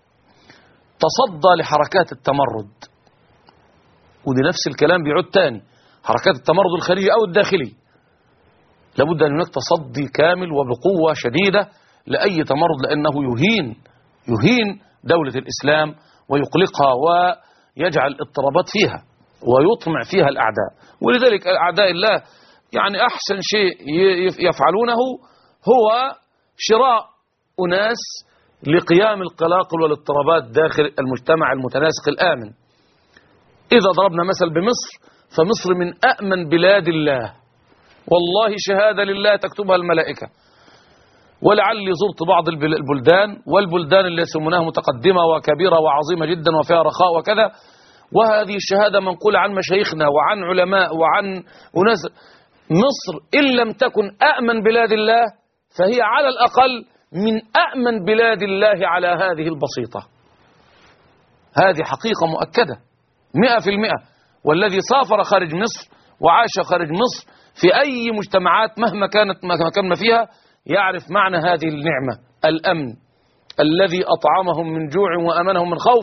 تصدى لحركات التمرد، ودي نفس الكلام بيعود تاني، حركات التمرد الخارجي أو الداخلي. لابد أن هناك تصدي كامل وبقوة شديدة لأي تمرد، لأنه يهين يهين دولة الإسلام ويقلقها ويجعل اضطرابات فيها ويطمع فيها الأعداء. ولذلك أعداء الله يعني أحسن شيء يفعلونه هو شراء أناس لقيام القلاقل والاضطرابات داخل المجتمع المتناسق الآمن. إذا ضربنا مثل بمصر، فمصر من أأمن بلاد الله، والله شهادة لله تكتبها الملائكة. ولعلي زرت بعض البلدان، والبلدان اللي يسمونها متقدمة وكبيرة وعظيمة جدا وفيها رخاء وكذا، وهذه الشهادة منقولة عن مشايخنا وعن علماء وعن أناس. مصر إن لم تكن أأمن بلاد الله فهي على الأقل من أأمن بلاد الله على هذه البسيطة. هذه حقيقة مؤكدة مئة في المئة. والذي سافر خارج مصر وعاش خارج مصر في أي مجتمعات مهما كانت مهما كان فيها يعرف معنى هذه النعمة، الأمن الذي أطعمهم من جوع وأمنهم من خوف.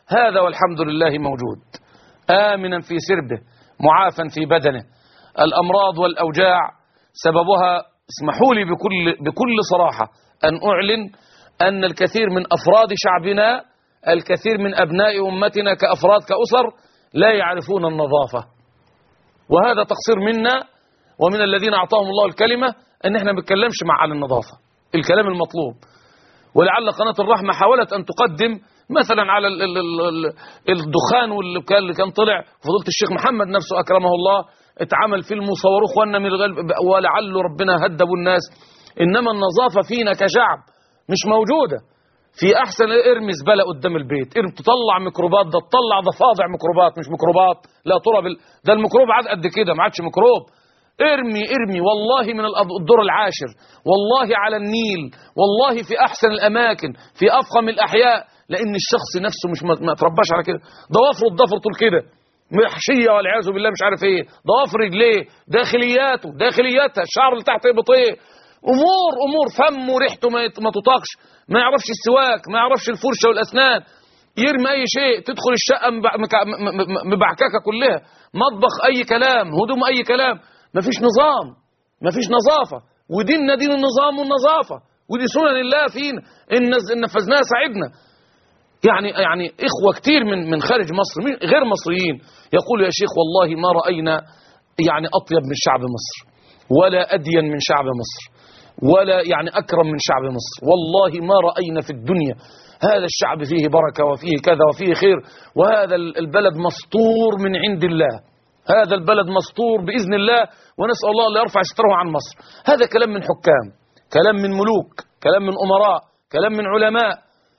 هذا والحمد لله موجود آمنا في سربه معافا في بدنه. الأمراض والأوجاع سببها، اسمحوا لي بكل, بكل صراحة أن أعلن أن الكثير من أفراد شعبنا، الكثير من أبناء أمتنا كأفراد كأسر لا يعرفون النظافة، وهذا تقصير منا ومن الذين أعطاهم الله الكلمة أن احنا ما بنتكلمش مع عن النظافة الكلام المطلوب. ولعل قناة الرحمة حاولت أن تقدم مثلا على ال ال ال الدخان واللي كان طلع فضيلة الشيخ محمد نفسه أكرمه الله اتعمل فيلم وصوروه اخواننا من الغلب ولعله ربنا هدبوا الناس. إنما النظافة فينا كشعب مش موجودة. في أحسن ارمي زبالة قدام البيت، ارمي تطلع ميكروبات، ده تطلع ضفادع ميكروبات مش ميكروبات لا ترى بال... ده الميكروب عاد قد كده ما عادش ميكروب. ارمي ارمي والله من الدور العاشر، والله على النيل، والله في أحسن الأماكن، في أفخم الأحياء، لأن الشخص نفسه مش ما ترباش على كده. ضوافره الضفر طول كده محشية والعياذ بالله مش عارف ايه، ضوافر رجليه داخلياته داخلياتها الشعر اللي تحت بطيه، امور امور فمه ريحته ما تطاقش، ما يعرفش السواك، ما يعرفش الفرشه والاسنان، يرمي اي شيء، تدخل الشقه مبعككه كلها، مطبخ اي كلام، هدوم اي كلام، ما فيش نظام، ما فيش نظافه. وديننا دين النظام والنظافه، ودي سنن الله فينا ان نفذناها ساعدنا. يعني يعني اخوه كتير من من خارج مصر غير مصريين يقولوا يا شيخ والله ما راينا يعني اطيب من شعب مصر، ولا ادين من شعب مصر، ولا يعني أكرم من شعب مصر، والله ما رأينا في الدنيا هذا الشعب فيه بركة وفيه كذا وفيه خير، وهذا البلد مسطور من عند الله، هذا البلد مسطور بإذن الله، ونسأل الله أن يرفع ستره عن مصر. هذا كلام من حكام، كلام من ملوك، كلام من أمراء، كلام من علماء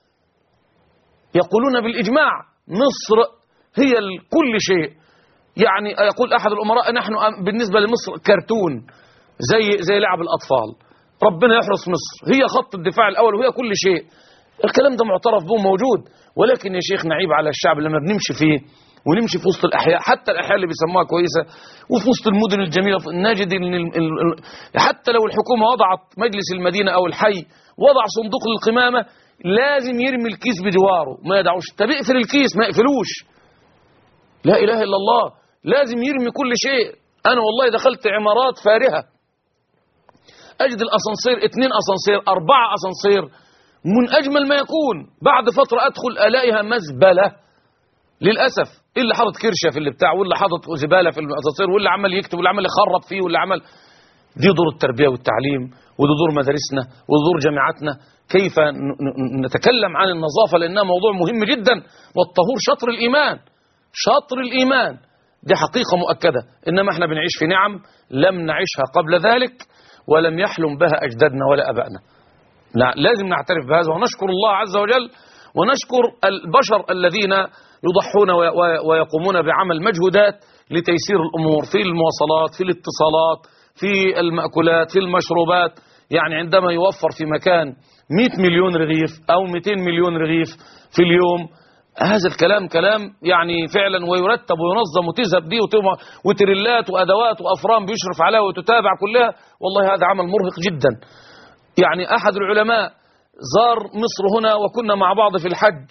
يقولون بالإجماع مصر هي كل شيء. يعني يقول أحد الأمراء نحن بالنسبة لمصر كرتون زي زي لعب الأطفال، ربنا يحرس مصر، هي خط الدفاع الأول وهي كل شيء. الكلام ده معترف به موجود، ولكن يا شيخ نعيب على الشعب لما بنمشي فيه ونمشي في وسط الأحياء، حتى الأحياء اللي بيسموها كويسة، وفي وسط المدن الجميلة نجد إن حتى لو الحكومة وضعت مجلس المدينة أو الحي وضع صندوق للقمامة لازم يرمي الكيس بجواره، ما يدعوش. طب اقفل الكيس، ما يقفلوش، لا إله إلا الله، لازم يرمي كل شيء. أنا والله دخلت عمارات فارهة أجد الأسانسير اثنين أسانسير أربعة أسانسير من أجمل ما يكون، بعد فترة أدخل ألاقيها مزبلة للأسف، اللي حاطط كرشة في اللي بتاع، واللي حاطط زبالة في الأسانسير، واللي عمل يكتب، واللي عمل يخرب فيه، واللي عمل. دي دور التربية والتعليم، ودي دور مدارسنا، ودي دور جامعاتنا، كيف نتكلم عن النظافة لأنها موضوع مهم جدا، والطهور شطر الإيمان، شطر الإيمان، دي حقيقة مؤكدة. إنما احنا بنعيش في نعم لم نعيشها قبل ذلك ولم يحلم بها أجدادنا ولا أبائنا. لازم نعترف بهذا ونشكر الله عز وجل، ونشكر البشر الذين يضحون ويقومون بعمل مجهودات لتيسير الأمور في المواصلات، في الاتصالات، في المأكولات، في المشروبات. يعني عندما يوفر في مكان مئة مليون رغيف أو مئتين مليون رغيف في اليوم، هذا الكلام كلام يعني فعلا، ويرتب وينظم وتذهب دي وتريلات وأدوات وأفرام بيشرف عليها وتتابع كلها، والله هذا عمل مرهق جدا. يعني أحد العلماء زار مصر هنا وكنا مع بعض في الحج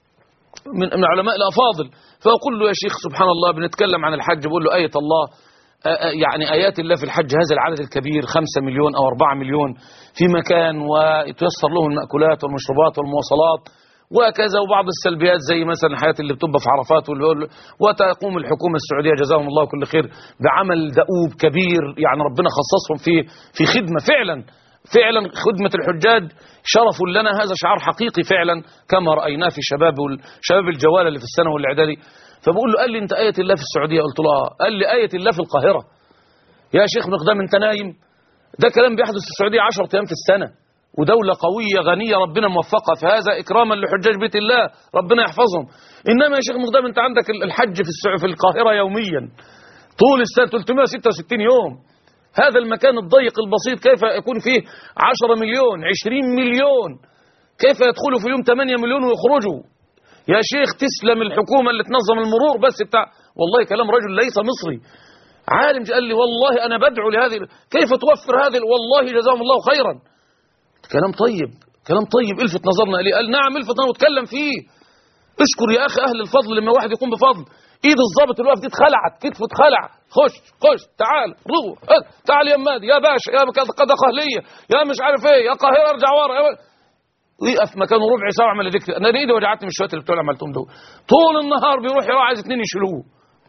من علماء الأفاضل، فأقول له يا شيخ سبحان الله بنتكلم عن الحج، بقول له آية الله يعني آيات الله في الحج هذا العدد الكبير خمسة مليون أو أربعة مليون في مكان ويتيسر لهم المأكولات والمشروبات والمواصلات وكذا، وبعض السلبيات زي مثلا الحياة اللي بتبقى في عرفات، وتقوم الحكومة السعودية جزاهم الله كل خير بعمل دؤوب كبير، يعني ربنا خصصهم في في خدمة فعلا فعلا، خدمة الحجاج شرف لنا، هذا شعار حقيقي فعلا كما رأيناه في شباب شباب الجوال اللي في الثانوي والإعدادي. فبقول له قال لي أنت آية الله في السعودية؟ قلت له آه. قال لي آية الله في القاهرة. يا شيخ مقدام أنت نايم؟ ده كلام بيحدث في السعودية عشرة أيام في السنة، ودولة قوية غنية ربنا موفقة في هذا إكراما لحجاج بيت الله ربنا يحفظهم. إنما يا شيخ مقدام أنت عندك الحج في في القاهرة يوميا طول السنة ثلاثمئة وستة وستين يوم، هذا المكان الضيق البسيط كيف يكون فيه عشرة مليون عشرين مليون، كيف يدخلوا في اليوم ثمانية مليون ويخرجوا؟ يا شيخ تسلم الحكومة اللي تنظم المرور بس بتاع، والله كلام رجل ليس مصري عالم قال لي والله أنا بدعو لهذه، كيف توفر هذه، والله جزاهم الله خيرا. كلام طيب، كلام طيب، الفت نظرنا إليه. قال نعم الفت نظرنا وتكلم فيه، اشكر يا أخي أهل الفضل لما واحد يقوم بفضل. إيد الضابط اللي واقف دي اتخلعت، كتفه اتخلع، خش خش تعال روح تعال يا مادي يا باشا يا قضاء قهلية يا مش عارف ايه يا قاهرة ارجع ورا، ويقف مكانه ربع ساعة وعمل اديك. انا ايدي وجعتني من الشوية اللي بتوع عملتهم دول. طول النهار بيروح يروح عايز اتنين يشيلوه.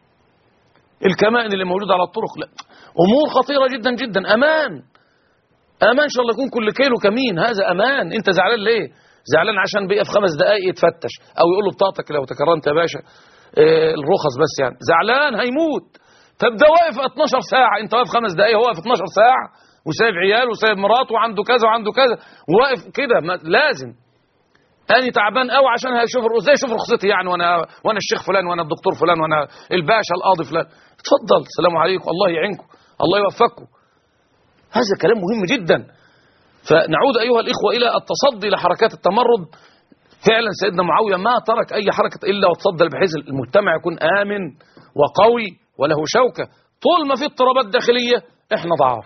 الكمائن اللي موجودة على الطرق، لا امور خطيرة جدا جدا. امان امان ان شاء الله يكون كل كيلو كمين، هذا امان. انت زعلان ليه؟ زعلان عشان بيقف خمس دقائق يتفتش او يقول له بطاقتك لو تكرمت يا باشا اه الرخص بس، يعني زعلان هيموت. طب ده واقف اتناشر ساعة، انت واقف خمس دقائق هو واقف اتناشر ساعة وسايب عيال وسايب مراته وعنده كذا وعنده كذا وواقف كده. لازم أنا تعبان قوي عشان هيشوف ازاي يشوف رخصتي يعني، وانا وانا الشيخ فلان وانا الدكتور فلان وانا الباشا القاضي فلان. اتفضل السلام عليكم الله يعينكم الله يوفقكم. هذا كلام مهم جدا. فنعود أيها الإخوة إلى التصدي لحركات التمرد. فعلا سيدنا معاوية ما ترك أي حركة إلا وتصدى بحيث المجتمع يكون آمن وقوي وله شوكة. طول ما في اضطرابات داخلية احنا ضعاف.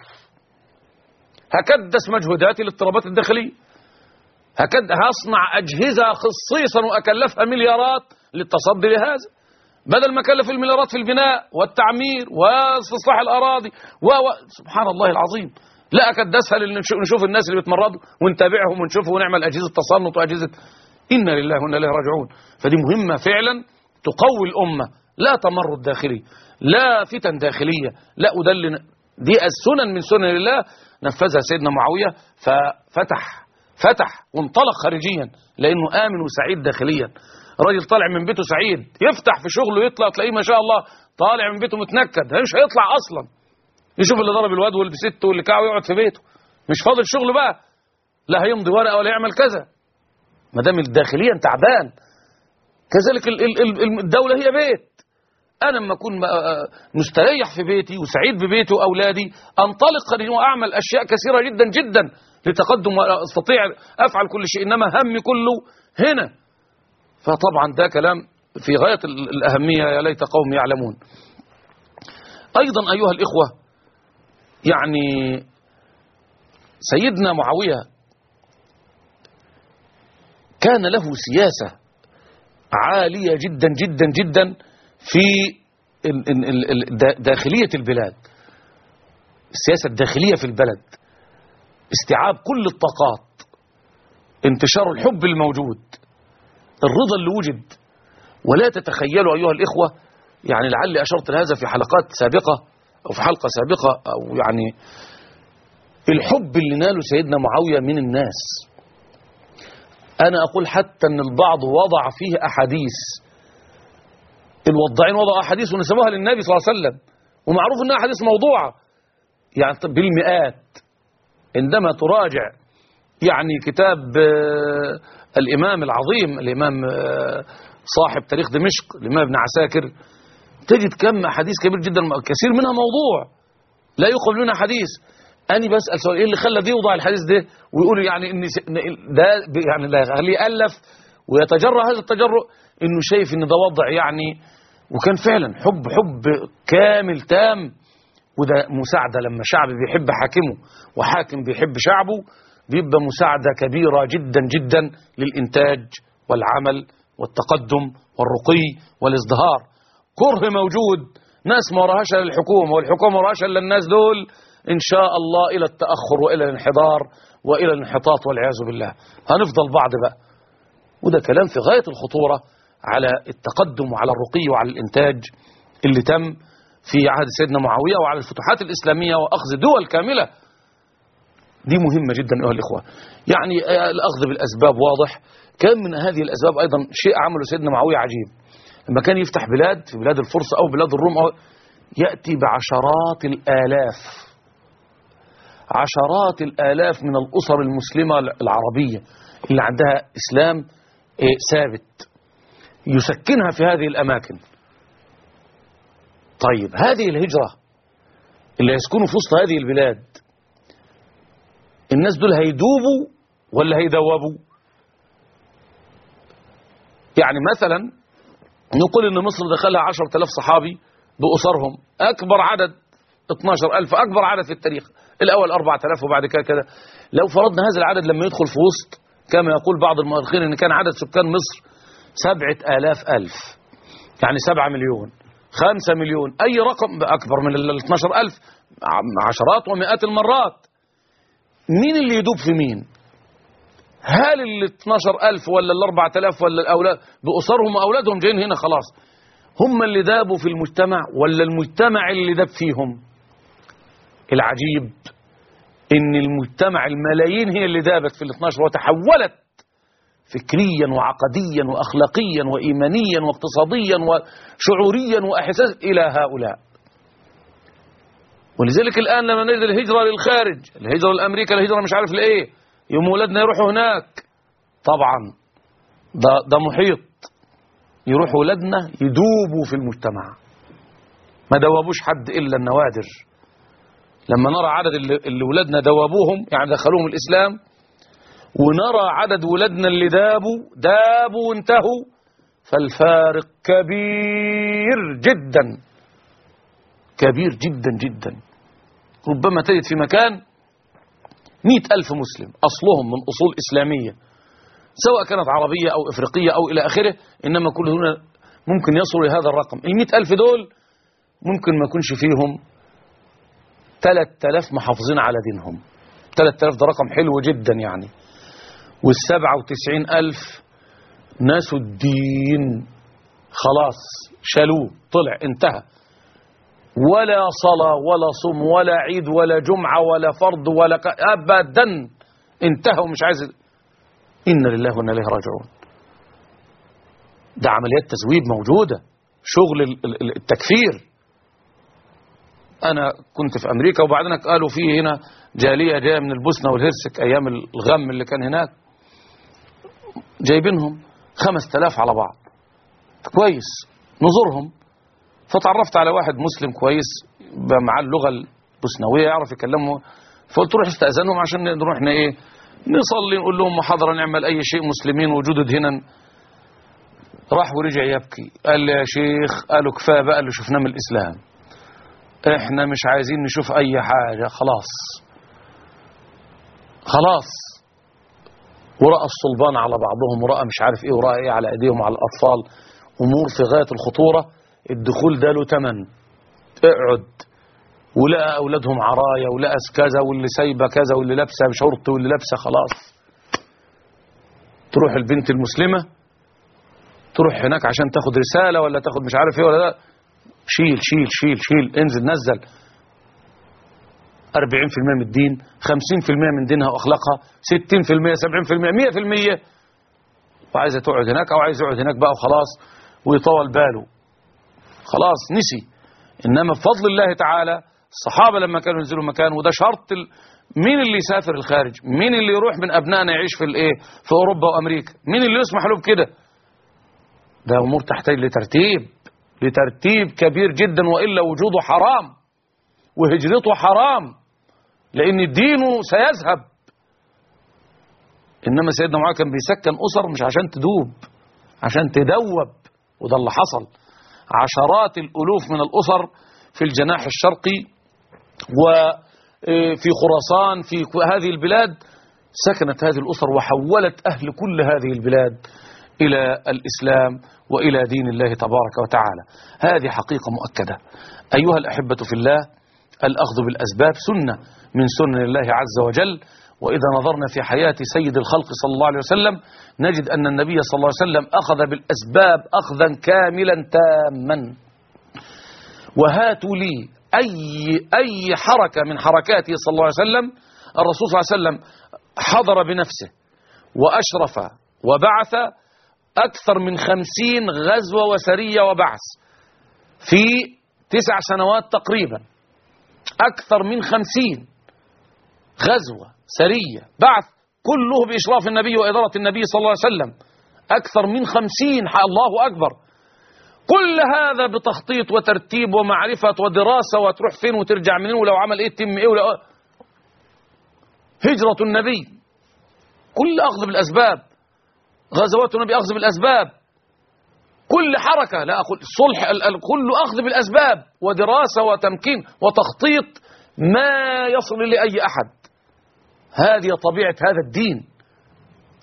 هكدس مجهوداتي للاضطرابات الداخلية، هكد هصنع أجهزة خصيصا وأكلفها مليارات للتصدي لهذا، بدل ما كلف المليارات في البناء والتعمير واستصلاح الأراضي و... و... سبحان الله العظيم. لا أكدسها لنشوف الناس اللي بيتمردوا ونتابعهم ونشوفهم ونعمل أجهزة تصنت وأجهزة. إنا لله وإنا إليه راجعون. فدي مهمة فعلا تقوي الأمة، لا تمرد داخلي لا فتن داخلية لا أدلن. دي السنن من سنن الله نفذها سيدنا معاوية، ففتح فتح وانطلق خارجيا لأنه آمن وسعيد داخليا. راجل طالع من بيته سعيد، يفتح في شغله يطلع تلاقيه ما شاء الله طالع من بيته متنكد، مش هيطلع أصلا. يشوف اللي ضرب الواد واللي بسته واللي كعه يقعد في بيته، مش فاضل شغله بقى، لا هيمضي ورقة ولا يعمل كذا ما دام داخليا تعبان. كذلك الدولة هي بيت. أنا لما أكون مستريح في بيتي وسعيد ببيتي وأولادي أنطلق خارجيا وأعمل أشياء كثيرة جدا جدا لتقدم وأستطيع أفعل كل شيء، إنما همي كله هنا. فطبعا ده كلام في غاية الأهمية، يا ليت قوم يعلمون. أيضا أيها الإخوة يعني سيدنا معاوية كان له سياسة عالية جدا جدا جدا في داخلية البلاد. السياسة الداخلية في البلد استيعاب كل الطاقات، انتشار الحب الموجود، الرضا اللي وجد. ولا تتخيلوا أيها الإخوة، يعني لعلي أشرت لهذا في حلقات سابقة أو في حلقة سابقة، أو يعني الحب اللي ناله سيدنا معاوية من الناس. أنا أقول حتى أن البعض وضع فيه أحاديث، الوضاعين وضعوا أحاديث ونسبوها للنبي صلى الله عليه وسلم، ومعروف أنها أحاديث موضوعة يعني بالمئات. عندما تراجع يعني كتاب الإمام العظيم الإمام صاحب تاريخ دمشق الإمام ابن عساكر، تجد كم حديث كبير جدا، كثير منها موضوع لا يقبل منها حديث. أنا بسأل سؤال، إيه اللي خلى دي يوضع الحديث ده ويقول يعني إن ده يعني لا خليه يألف ويتجرأ هذا التجرؤ إنه شايف إن ده وضع يعني. وكان فعلا حب حب كامل تام. وده مساعدة لما شعب بيحب حاكمه وحاكم بيحب شعبه، بيبقى مساعدة كبيرة جدا جدا للإنتاج والعمل والتقدم والرقي والازدهار. كره موجود، ناس ما وراهاش الا الحكومة والحكومة ما وراهاش الا الناس دول، إن شاء الله إلى التأخر وإلى الانحدار وإلى الانحطاط والعياذ بالله. هنفضل بعض بقى. وده كلام في غاية الخطورة على التقدم وعلى الرقي وعلى الإنتاج اللي تم في عهد سيدنا معاوية وعلى الفتوحات الإسلامية وأخذ دول كاملة. دي مهمة جدا أيها الإخوة. يعني الأخذ بالأسباب واضح. كان من هذه الأسباب أيضا شيء عمله سيدنا معاوية عجيب. لما كان يفتح بلاد في بلاد الفرس أو بلاد الروم أو يأتي بعشرات الآلاف عشرات الآلاف من الأسر المسلمة العربية اللي عندها إسلام ثابت، يسكنها في هذه الأماكن. طيب هذه الهجرة اللي يسكنوا في وسط هذه البلاد، الناس دول هيدوبوا ولا هيدوبوا؟ يعني مثلا نقول ان مصر دخلها عشرة آلاف صحابي بأسرهم، أكبر عدد اثناشر ألف، أكبر عدد في التاريخ. الأول أربعة آلاف وبعد كده كده. لو فرضنا هذا العدد لما يدخل في وسط، كما يقول بعض المؤرخين ان كان عدد سكان مصر سبعة آلاف ألف، يعني سبعة مليون، خمسة مليون، أي رقم أكبر من ال اثناشر ألف عشرات ومئات المرات. مين اللي يدوب في مين؟ هل ال اثناشر ألف ولا ال أربعة آلاف ولا الأولاد بأسرهم وأولادهم جايين هنا خلاص هم اللي دابوا في المجتمع، ولا المجتمع اللي داب فيهم؟ العجيب إن المجتمع الملايين هي اللي دابت في ال اثناشر وتحولت فكريا وعقديا وأخلاقيا وإيمانيا واقتصاديا وشعوريا وأحساس إلى هؤلاء. ولذلك الآن لما نجد الهجرة للخارج، الهجرة لأمريكا، الهجرة مش عارف لإيه، يوم ولادنا يروحوا هناك، طبعا ده, ده محيط، يروحوا ولادنا يدوبوا في المجتمع، ما دوابوش حد إلا النوادر. لما نرى عدد اللي, اللي ولادنا دوابوهم يعني دخلوهم الإسلام، ونرى عدد ولادنا اللي دابوا دابوا وانتهوا، فالفارق كبير جدا، كبير جدا جدا. ربما تجد في مكان مئة ألف مسلم أصلهم من أصول إسلامية، سواء كانت عربية أو إفريقية أو إلى آخره، إنما كل هنا ممكن يصلوا لهذا الرقم. المئة ألف دول ممكن ما يكونش فيهم ثلاثة آلاف محافظين على دينهم. ثلاثة آلاف ده رقم حلو جدا يعني. والسبعة وتسعين ألف ناس الدين خلاص شالوه، طلع انتهى، ولا صلاة ولا صوم ولا عيد ولا جمعة ولا فرض ولا ك... أبدا انتهى ومش عايز. إن لله وإنا إليه راجعون. ده عمليات تزويد موجودة، شغل التكفير. أنا كنت في أمريكا وبعدين قالوا فيه هنا جالية جاية من البوسنة والهرسك أيام الغم اللي كان هناك، جايبينهم خمس آلاف على بعض، كويس، نزورهم. فتعرفت على واحد مسلم كويس معاه اللغة البوسنوية يعرف يكلمه، فقلت روح استأذنهم عشان نروح احنا ايه نصلي نقول لهم محاضرة نعمل أي شيء مسلمين وجود هنا. راح ورجع يبكي، قال لي يا شيخ، قالوا كفاية بقى اللي شفناه من الإسلام، احنا مش عايزين نشوف أي حاجة، خلاص خلاص. ورأى الصلبان على بعضهم، ورأى مش عارف ايه، ورأى ايه على ايديهم على الأطفال، أمور في غاية الخطورة. الدخول ده له تمن، اقعد. ولقى أولادهم عرايا، ولقى كذا، واللي سايبة كذا، واللي لابسة بشورت، واللي لابسة خلاص. تروح البنت المسلمة تروح هناك عشان تاخد رسالة ولا تاخد مش عارف ايه ولا لا، شيل شيل شيل شيل، انزل نزل. أربعين في المئة من الدين، خمسين في المئة من دينها وأخلاقها، ستين في المئة، سبعين في المئة، مئة في المئة، وعايزة تقعد هناك أو عايز يقعد هناك بقى وخلاص ويطول باله، خلاص نسي. إنما بفضل الله تعالى الصحابة لما كانوا ينزلوا مكان، وده شرط ال... مين اللي يسافر الخارج؟ مين اللي يروح من أبنائنا يعيش في الإيه في أوروبا وأمريكا؟ مين اللي يسمح له بكده؟ ده أمور تحتاج لترتيب، لترتيب كبير جدا، وإلا وجوده حرام وهجرته حرام، لأن دينه سيذهب. إنما سيدنا معاذ كان بيسكن أسر مش عشان تدوب، عشان تدوب، وده اللي حصل. عشرات الألوف من الأسر في الجناح الشرقي وفي خراسان في هذه البلاد سكنت هذه الأسر وحولت أهل كل هذه البلاد إلى الإسلام وإلى دين الله تبارك وتعالى. هذه حقيقة مؤكدة. أيها الأحبة في الله، الأخذ بالأسباب سنة من سنن الله عز وجل. وإذا نظرنا في حياة سيد الخلق صلى الله عليه وسلم نجد أن النبي صلى الله عليه وسلم أخذ بالأسباب أخذا كاملا تاما. وهاتوا لي أي, أي حركة من حركاته صلى الله عليه وسلم الرسول صلى الله عليه وسلم حضر بنفسه وأشرف وبعث أكثر من خمسين غزوة وسرية وبعث في تسع سنوات تقريبا، أكثر من خمسين غزوة سرية بعث، كله بإشراف النبي وإدارة النبي صلى الله عليه وسلم، أكثر من خمسين، الله أكبر. كل هذا بتخطيط وترتيب ومعرفة ودراسة، وتروح فين وترجع منين، ولو عمل إيه تم إيه، ولا هجرة النبي كل أخذ بالأسباب، غزوات النبي أخذ بالأسباب، كل حركة، لا أقول صلح، كل أخذ بالأسباب ودراسة وتمكين وتخطيط ما يصل لأي أحد. هذه طبيعة هذا الدين.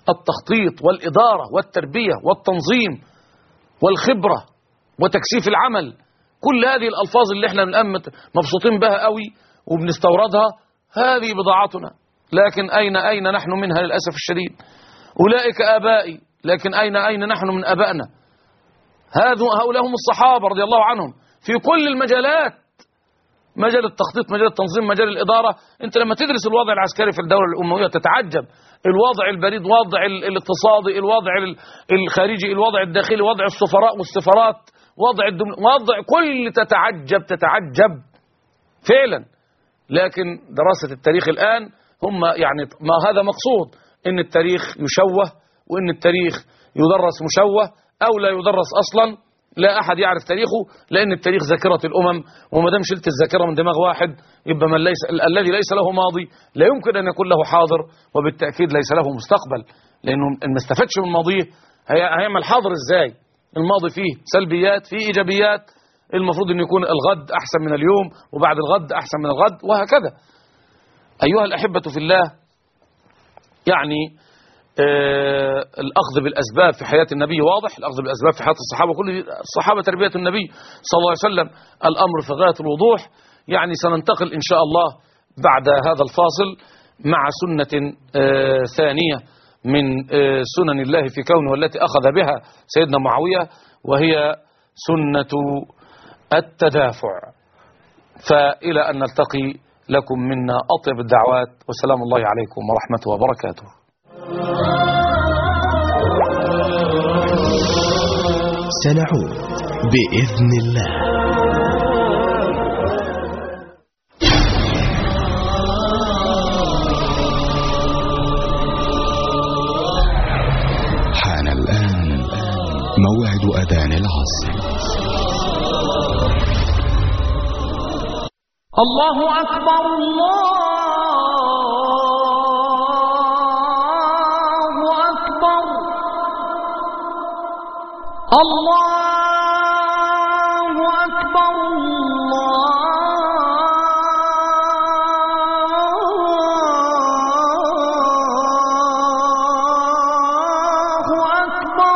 التخطيط والإدارة والتربية والتنظيم والخبرة وتكثيف العمل. كل هذه الألفاظ اللي احنا الآن مبسوطين بها قوي وبنستوردها، هذه بضاعتنا، لكن أين أين نحن منها للأسف الشديد؟ أولئك آبائي، لكن أين أين نحن من آبائنا؟ هؤلاء هم الصحابة رضي الله عنهم في كل المجالات، مجال التخطيط، مجال التنظيم، مجال الإدارة. أنت لما تدرس الوضع العسكري في الدولة الأموية تتعجب، الوضع البريد، الوضع الاقتصادي، الوضع الخارجي، الوضع الداخلي، وضع السفراء والسفارات، وضع الدم... وضع كل تتعجب تتعجب فعلا. لكن دراسة التاريخ الآن هم يعني ما هذا مقصود، إن التاريخ يشوه، وإن التاريخ يدرس مشوه أو لا يدرس أصلا، لا أحد يعرف تاريخه، لأن التاريخ ذاكرة الأمم، وما دام شلت الذاكرة من دماغ واحد يبقى من ليس الذي ليس له ماضي لا يمكن أن يكون له حاضر، وبالتأكيد ليس له مستقبل، لأنه إن ما استفادش من ماضيه هيعمل حاضر إزاي؟ الماضي فيه سلبيات، فيه إيجابيات، المفروض أن يكون الغد أحسن من اليوم، وبعد الغد أحسن من الغد، وهكذا. أيها الأحبة في الله، يعني آه الأخذ بالأسباب في حياة النبي واضح، الأخذ بالأسباب في حياة الصحابة، كل الصحابة تربية النبي صلى الله عليه وسلم، الأمر في غاية الوضوح. يعني سننتقل إن شاء الله بعد هذا الفاصل مع سنة آه ثانية من آه سنن الله في كونه، والتي أخذ بها سيدنا معاوية، وهي سنة التدافع. فإلى أن نلتقي، لكم منا أطيب الدعوات، وسلام الله عليكم ورحمته وبركاته. سنعود بإذن الله. حان الآن موعد أذان العصر. الله أكبر، الله أكبر، الله أكبر، الله أكبر.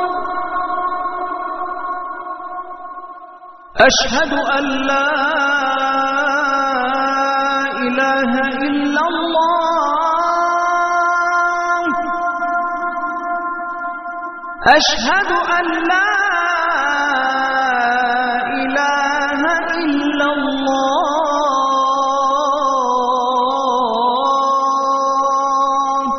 أشهد أن لا إله إلا الله، أشهد أن لا إله إلا الله،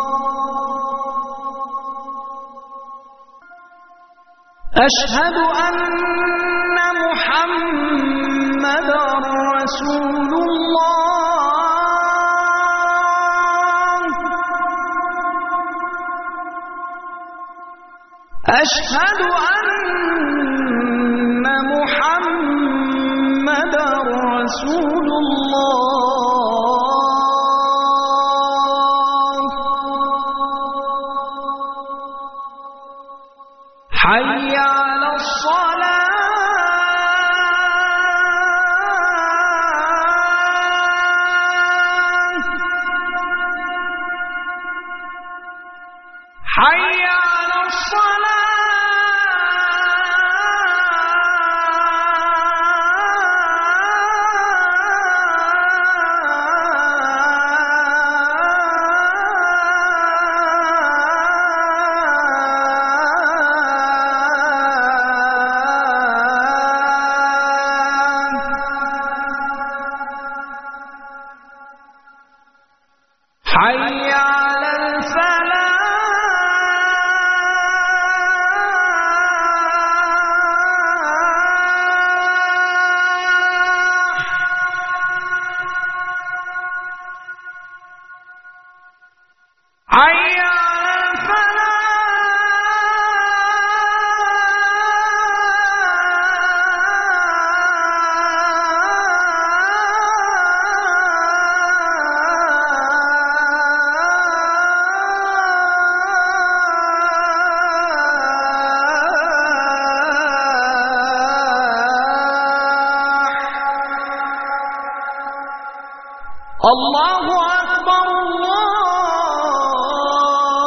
أشهد أن محمدا رسول الله، أشهد أن محمدا رسول الله. حي على الصلاة، حي على الصلاة. حي على الفلاح، حي على الله أكبر، الله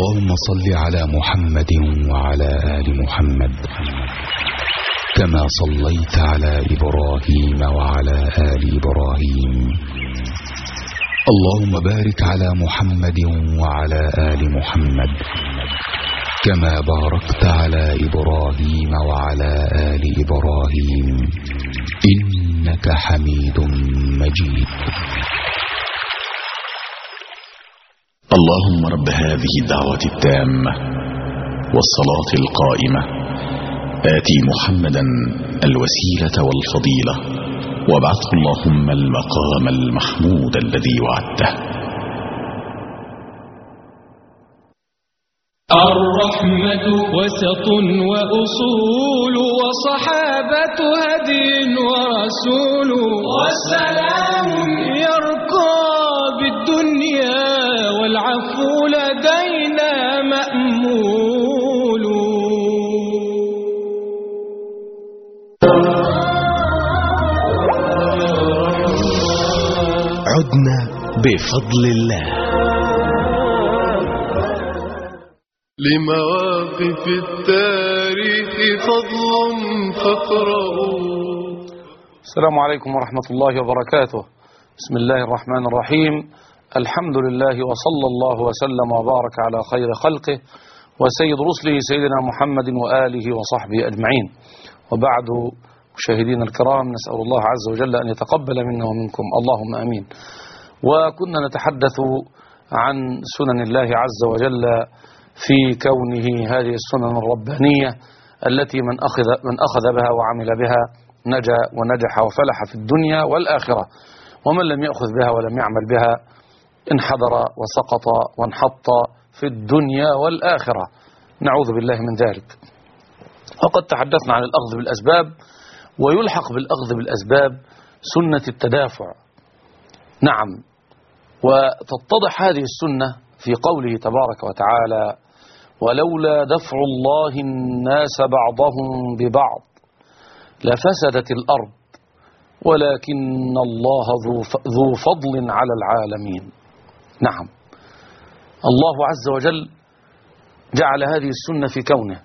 اللهم صل على محمد وعلى آل محمد كما صليت على إبراهيم وعلى آل إبراهيم. اللهم بارك على محمد وعلى آل محمد كما باركت على إبراهيم وعلى آل إبراهيم إنك حميد مجيد. اللهم رب هذه الدعوة التامة والصلاة القائمة آتي محمدا الوسيلة والفضيلة وابعثه اللهم المقام المحمود الذي وعدته. الرحمة وسط وأصول وصحابة هدي ورسول والسلام يرقى بالدنيا والعفو لدينا مأمول. عدنا بفضل الله. لمواقف التاريخ فضل فاقرأوا. السلام عليكم ورحمة الله وبركاته. بسم الله الرحمن الرحيم. الحمد لله وصلى الله وسلم وبارك على خير خلقه وسيد رسله سيدنا محمد وآله وصحبه أجمعين، وبعد مشاهدين الكرام، نسأل الله عز وجل أن يتقبل منا ومنكم، اللهم أمين. وكنا نتحدث عن سنن الله عز وجل في كونه هذه السنن الربانية التي من أخذ, من أخذ بها وعمل بها نجا ونجح وفلح في الدنيا والآخرة، ومن لم يأخذ بها ولم يعمل بها انحدر وسقط وانحط في الدنيا والآخرة، نعوذ بالله من ذلك. وقد تحدثنا عن الأخذ بالأسباب، ويلحق بالأخذ بالأسباب سنة التدافع. نعم، وتتضح هذه السنة في قوله تبارك وتعالى: ولولا دفع الله الناس بعضهم ببعض لفسدت الأرض ولكن الله ذو فضل على العالمين. نعم، الله عز وجل جعل هذه السنة في كونه،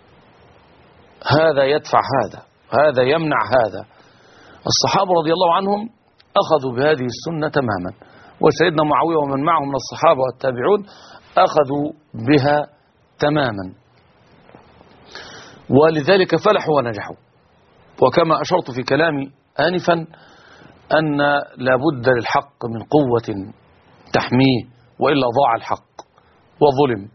هذا يدفع هذا، هذا يمنع هذا. الصحابة رضي الله عنهم أخذوا بهذه السنة تماما، وسيدنا معاوية ومن معهم من الصحابة والتابعون أخذوا بها تماما، ولذلك فلحوا ونجحوا. وكما أشرت في كلامي آنفا أن لابد للحق من قوة تحميه، وإلا ضاع الحق وظلم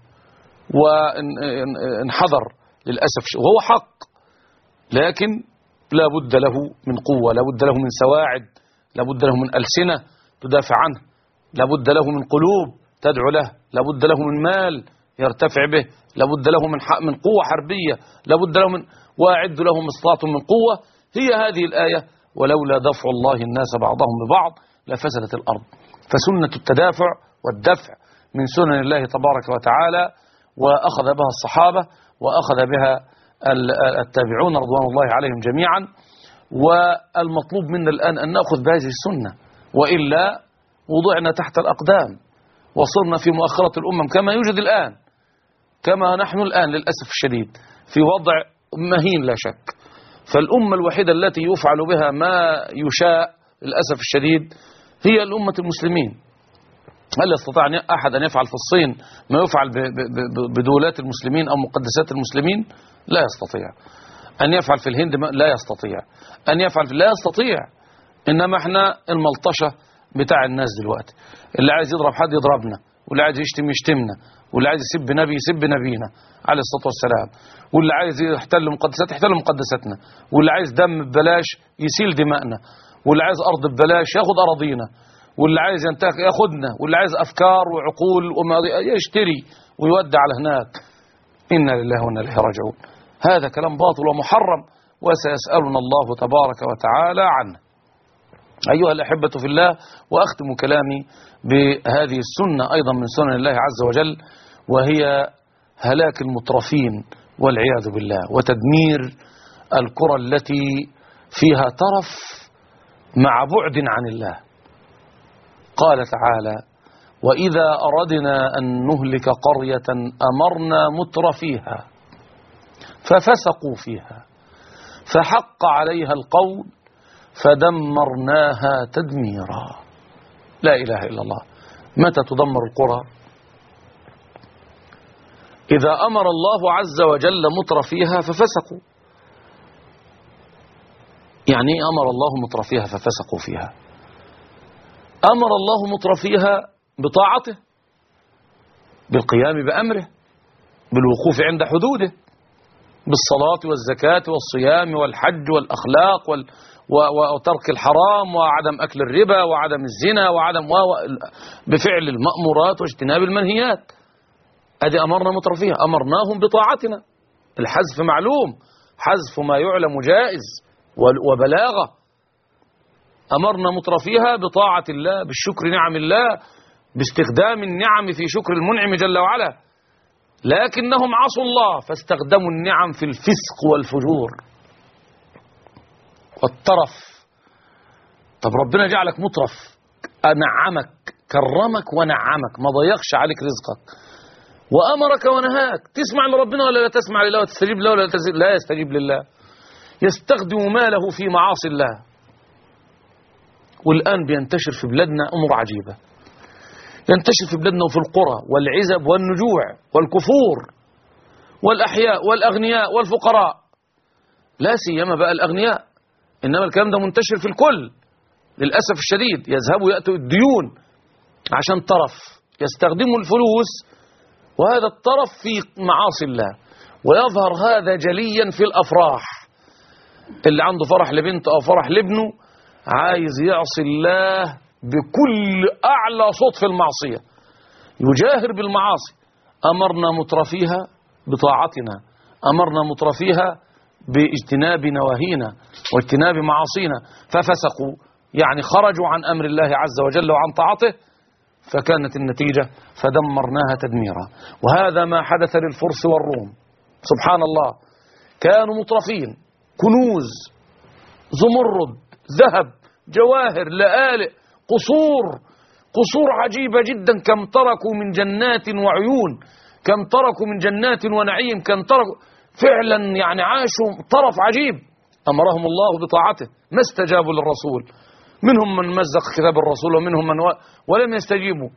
وانحذر للأسف، وهو حق، لكن لابد له من قوة، لابد له من سواعد، لابد له من ألسنة تدافع عنه، لابد له من قلوب تدعو له، لابد له من مال يرتفع به، لابد له من من قوة حربية، لابد له من واعد لهم استطاعتم من قوة. هي هذه الآية: ولولا دفع الله الناس بعضهم ببعض لفسدت الأرض. فسنة التدافع والدفع من سنن الله تبارك وتعالى، وأخذ بها الصحابة وأخذ بها التابعون رضوان الله عليهم جميعا. والمطلوب منا الآن أن نأخذ بهذه السنة، وإلا وضعنا تحت الأقدام وصرنا في مؤخرة الأمم كما يوجد الآن، كما نحن الآن للأسف الشديد في وضع مهين لا شك. فالأمة الوحيدة التي يفعل بها ما يشاء للأسف الشديد هي الأمة المسلمين. هل يستطيع أحد أن يفعل في الصين ما يفعل بدولات المسلمين أو مقدسات المسلمين؟ لا يستطيع. أن يفعل في الهند لا يستطيع. أن يفعل في لا يستطيع. إنما احنا الملطشة بتاع الناس دلوقتي، اللي عايز يضرب حد يضربنا، واللي عايز يشتم يشتمنا، واللي عايز يسب نبي يسب نبينا عليه الصلاة والسلام، واللي عايز يحتل مقدسات يحتل مقدساتنا، واللي عايز دم ببلاش يسيل دماءنا، واللي عايز أرض ببلاش ياخد أراضينا، واللي عايز ينتهك ياخدنا، واللي عايز أفكار وعقول وما يشتري ويودع على هناك. إنا لله وإنا إليه راجعون. هذا كلام باطل ومحرم، وسيسألنا الله تبارك وتعالى عنه. أيها الأحبة في الله، وأختم كلامي بهذه السنة أيضا من سنن الله عز وجل، وهي هلاك المترفين والعياذ بالله، وتدمير الكرة التي فيها ترف مع بعد عن الله. قال تعالى: وإذا أردنا أن نهلك قرية أمرنا متر فيها ففسقوا فيها فحق عليها القول فدمرناها تدميرا. لا إله إلا الله. متى تدمر القرى؟ إذا أمر الله عز وجل متر فيها ففسقوا. يعني أمر الله متر فيها ففسقوا فيها؟ أمر الله متر فيها بطاعته، بالقيام بأمره، بالوقوف عند حدوده، بالصلاة والزكاة والصيام والحج والأخلاق وال... وترك الحرام وعدم أكل الربا وعدم الزنا وعدم و... بفعل المأمورات واجتناب المنهيات. أدي أمرنا متر فيها، أمرناهم بطاعتنا. الحذف معلوم، حذف ما يعلم جائز وبلاغة. أمرنا متر فيها بطاعة الله، بالشكر نعم الله، باستخدام النعم في شكر المنعم جل وعلا. لكنهم عصوا الله فاستخدموا النعم في الفسق والفجور والترف. طب ربنا جعلك مترف، أنعمك، كرمك ونعمك، ما ضيقش عليك رزقك، وأمرك ونهاك. تسمع لربنا ولا لا تسمع لله؟ وتستجيب له ولا لا يستجيب لله؟ يستخدم ماله في معاصي الله. والآن بينتشر في بلادنا أمور عجيبة، ينتشر في بلادنا وفي القرى والعزب والنجوع والكفور والأحياء والأغنياء والفقراء، لا سيما بقى الأغنياء، إنما الكلام ده منتشر في الكل للأسف الشديد. يذهبوا يأتوا الديون عشان طرف، يستخدموا الفلوس وهذا الطرف في معاصي الله. ويظهر هذا جليا في الأفراح. اللي عنده فرح لبنته أو فرح لابنه عايز يعصي الله بكل أعلى صوت في المعصية، يجاهر بالمعاصي. أمرنا مترفيها بطاعتنا، أمرنا مترفيها باجتناب نواهينا واجتناب معاصينا ففسقوا، يعني خرجوا عن أمر الله عز وجل وعن طاعته، فكانت النتيجة فدمرناها تدميرا. وهذا ما حدث للفرس والروم. سبحان الله، كانوا مترفين، كنوز، زمرد، ذهب، جواهر، لآلئ، قصور، قصور عجيبة جدا. كم تركوا من جنات وعيون، كم تركوا من جنات ونعيم، كم تركوا فعلا، يعني عاشوا طرف عجيب. أمرهم الله بطاعته، ما استجابوا للرسول. منهم من مزق كتاب الرسول ومنهم من و... ولم يستجيبوا.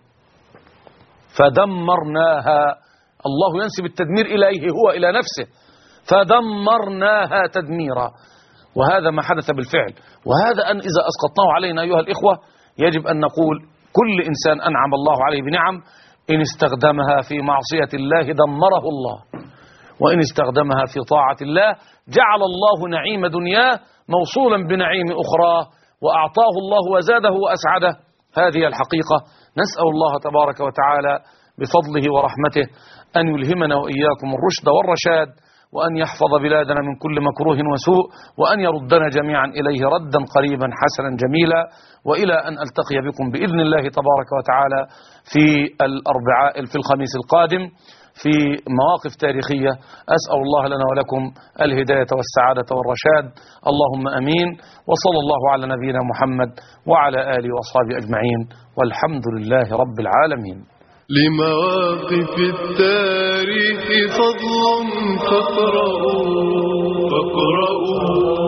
فدمرناها. الله ينسب التدمير إليه هو، إلى نفسه. فدمرناها تدميرا. وهذا ما حدث بالفعل. وهذا أن إذا أسقطناه علينا أيها الإخوة يجب أن نقول كل إنسان أنعم الله عليه بنعم إن استخدمها في معصية الله دمره الله، وإن استخدمها في طاعة الله جعل الله نعيم دنياه موصولا بنعيم أخرى، وأعطاه الله وزاده وأسعده. هذه الحقيقة. نسأل الله تبارك وتعالى بفضله ورحمته أن يلهمنا وإياكم الرشد والرشاد، وأن يحفظ بلادنا من كل مكروه وسوء، وأن يردنا جميعا إليه ردا قريبا حسنا جميلا. وإلى أن ألتقي بكم بإذن الله تبارك وتعالى في الأربعاء في الخميس القادم في مواقف تاريخية. أسأل الله لنا ولكم الهداية والسعادة والرشاد، اللهم أمين. وصلى الله على نبينا محمد وعلى آله وأصحابه أجمعين، والحمد لله رب العالمين. لمواقف التاريخ فضل فاقرؤوا فاقرؤوا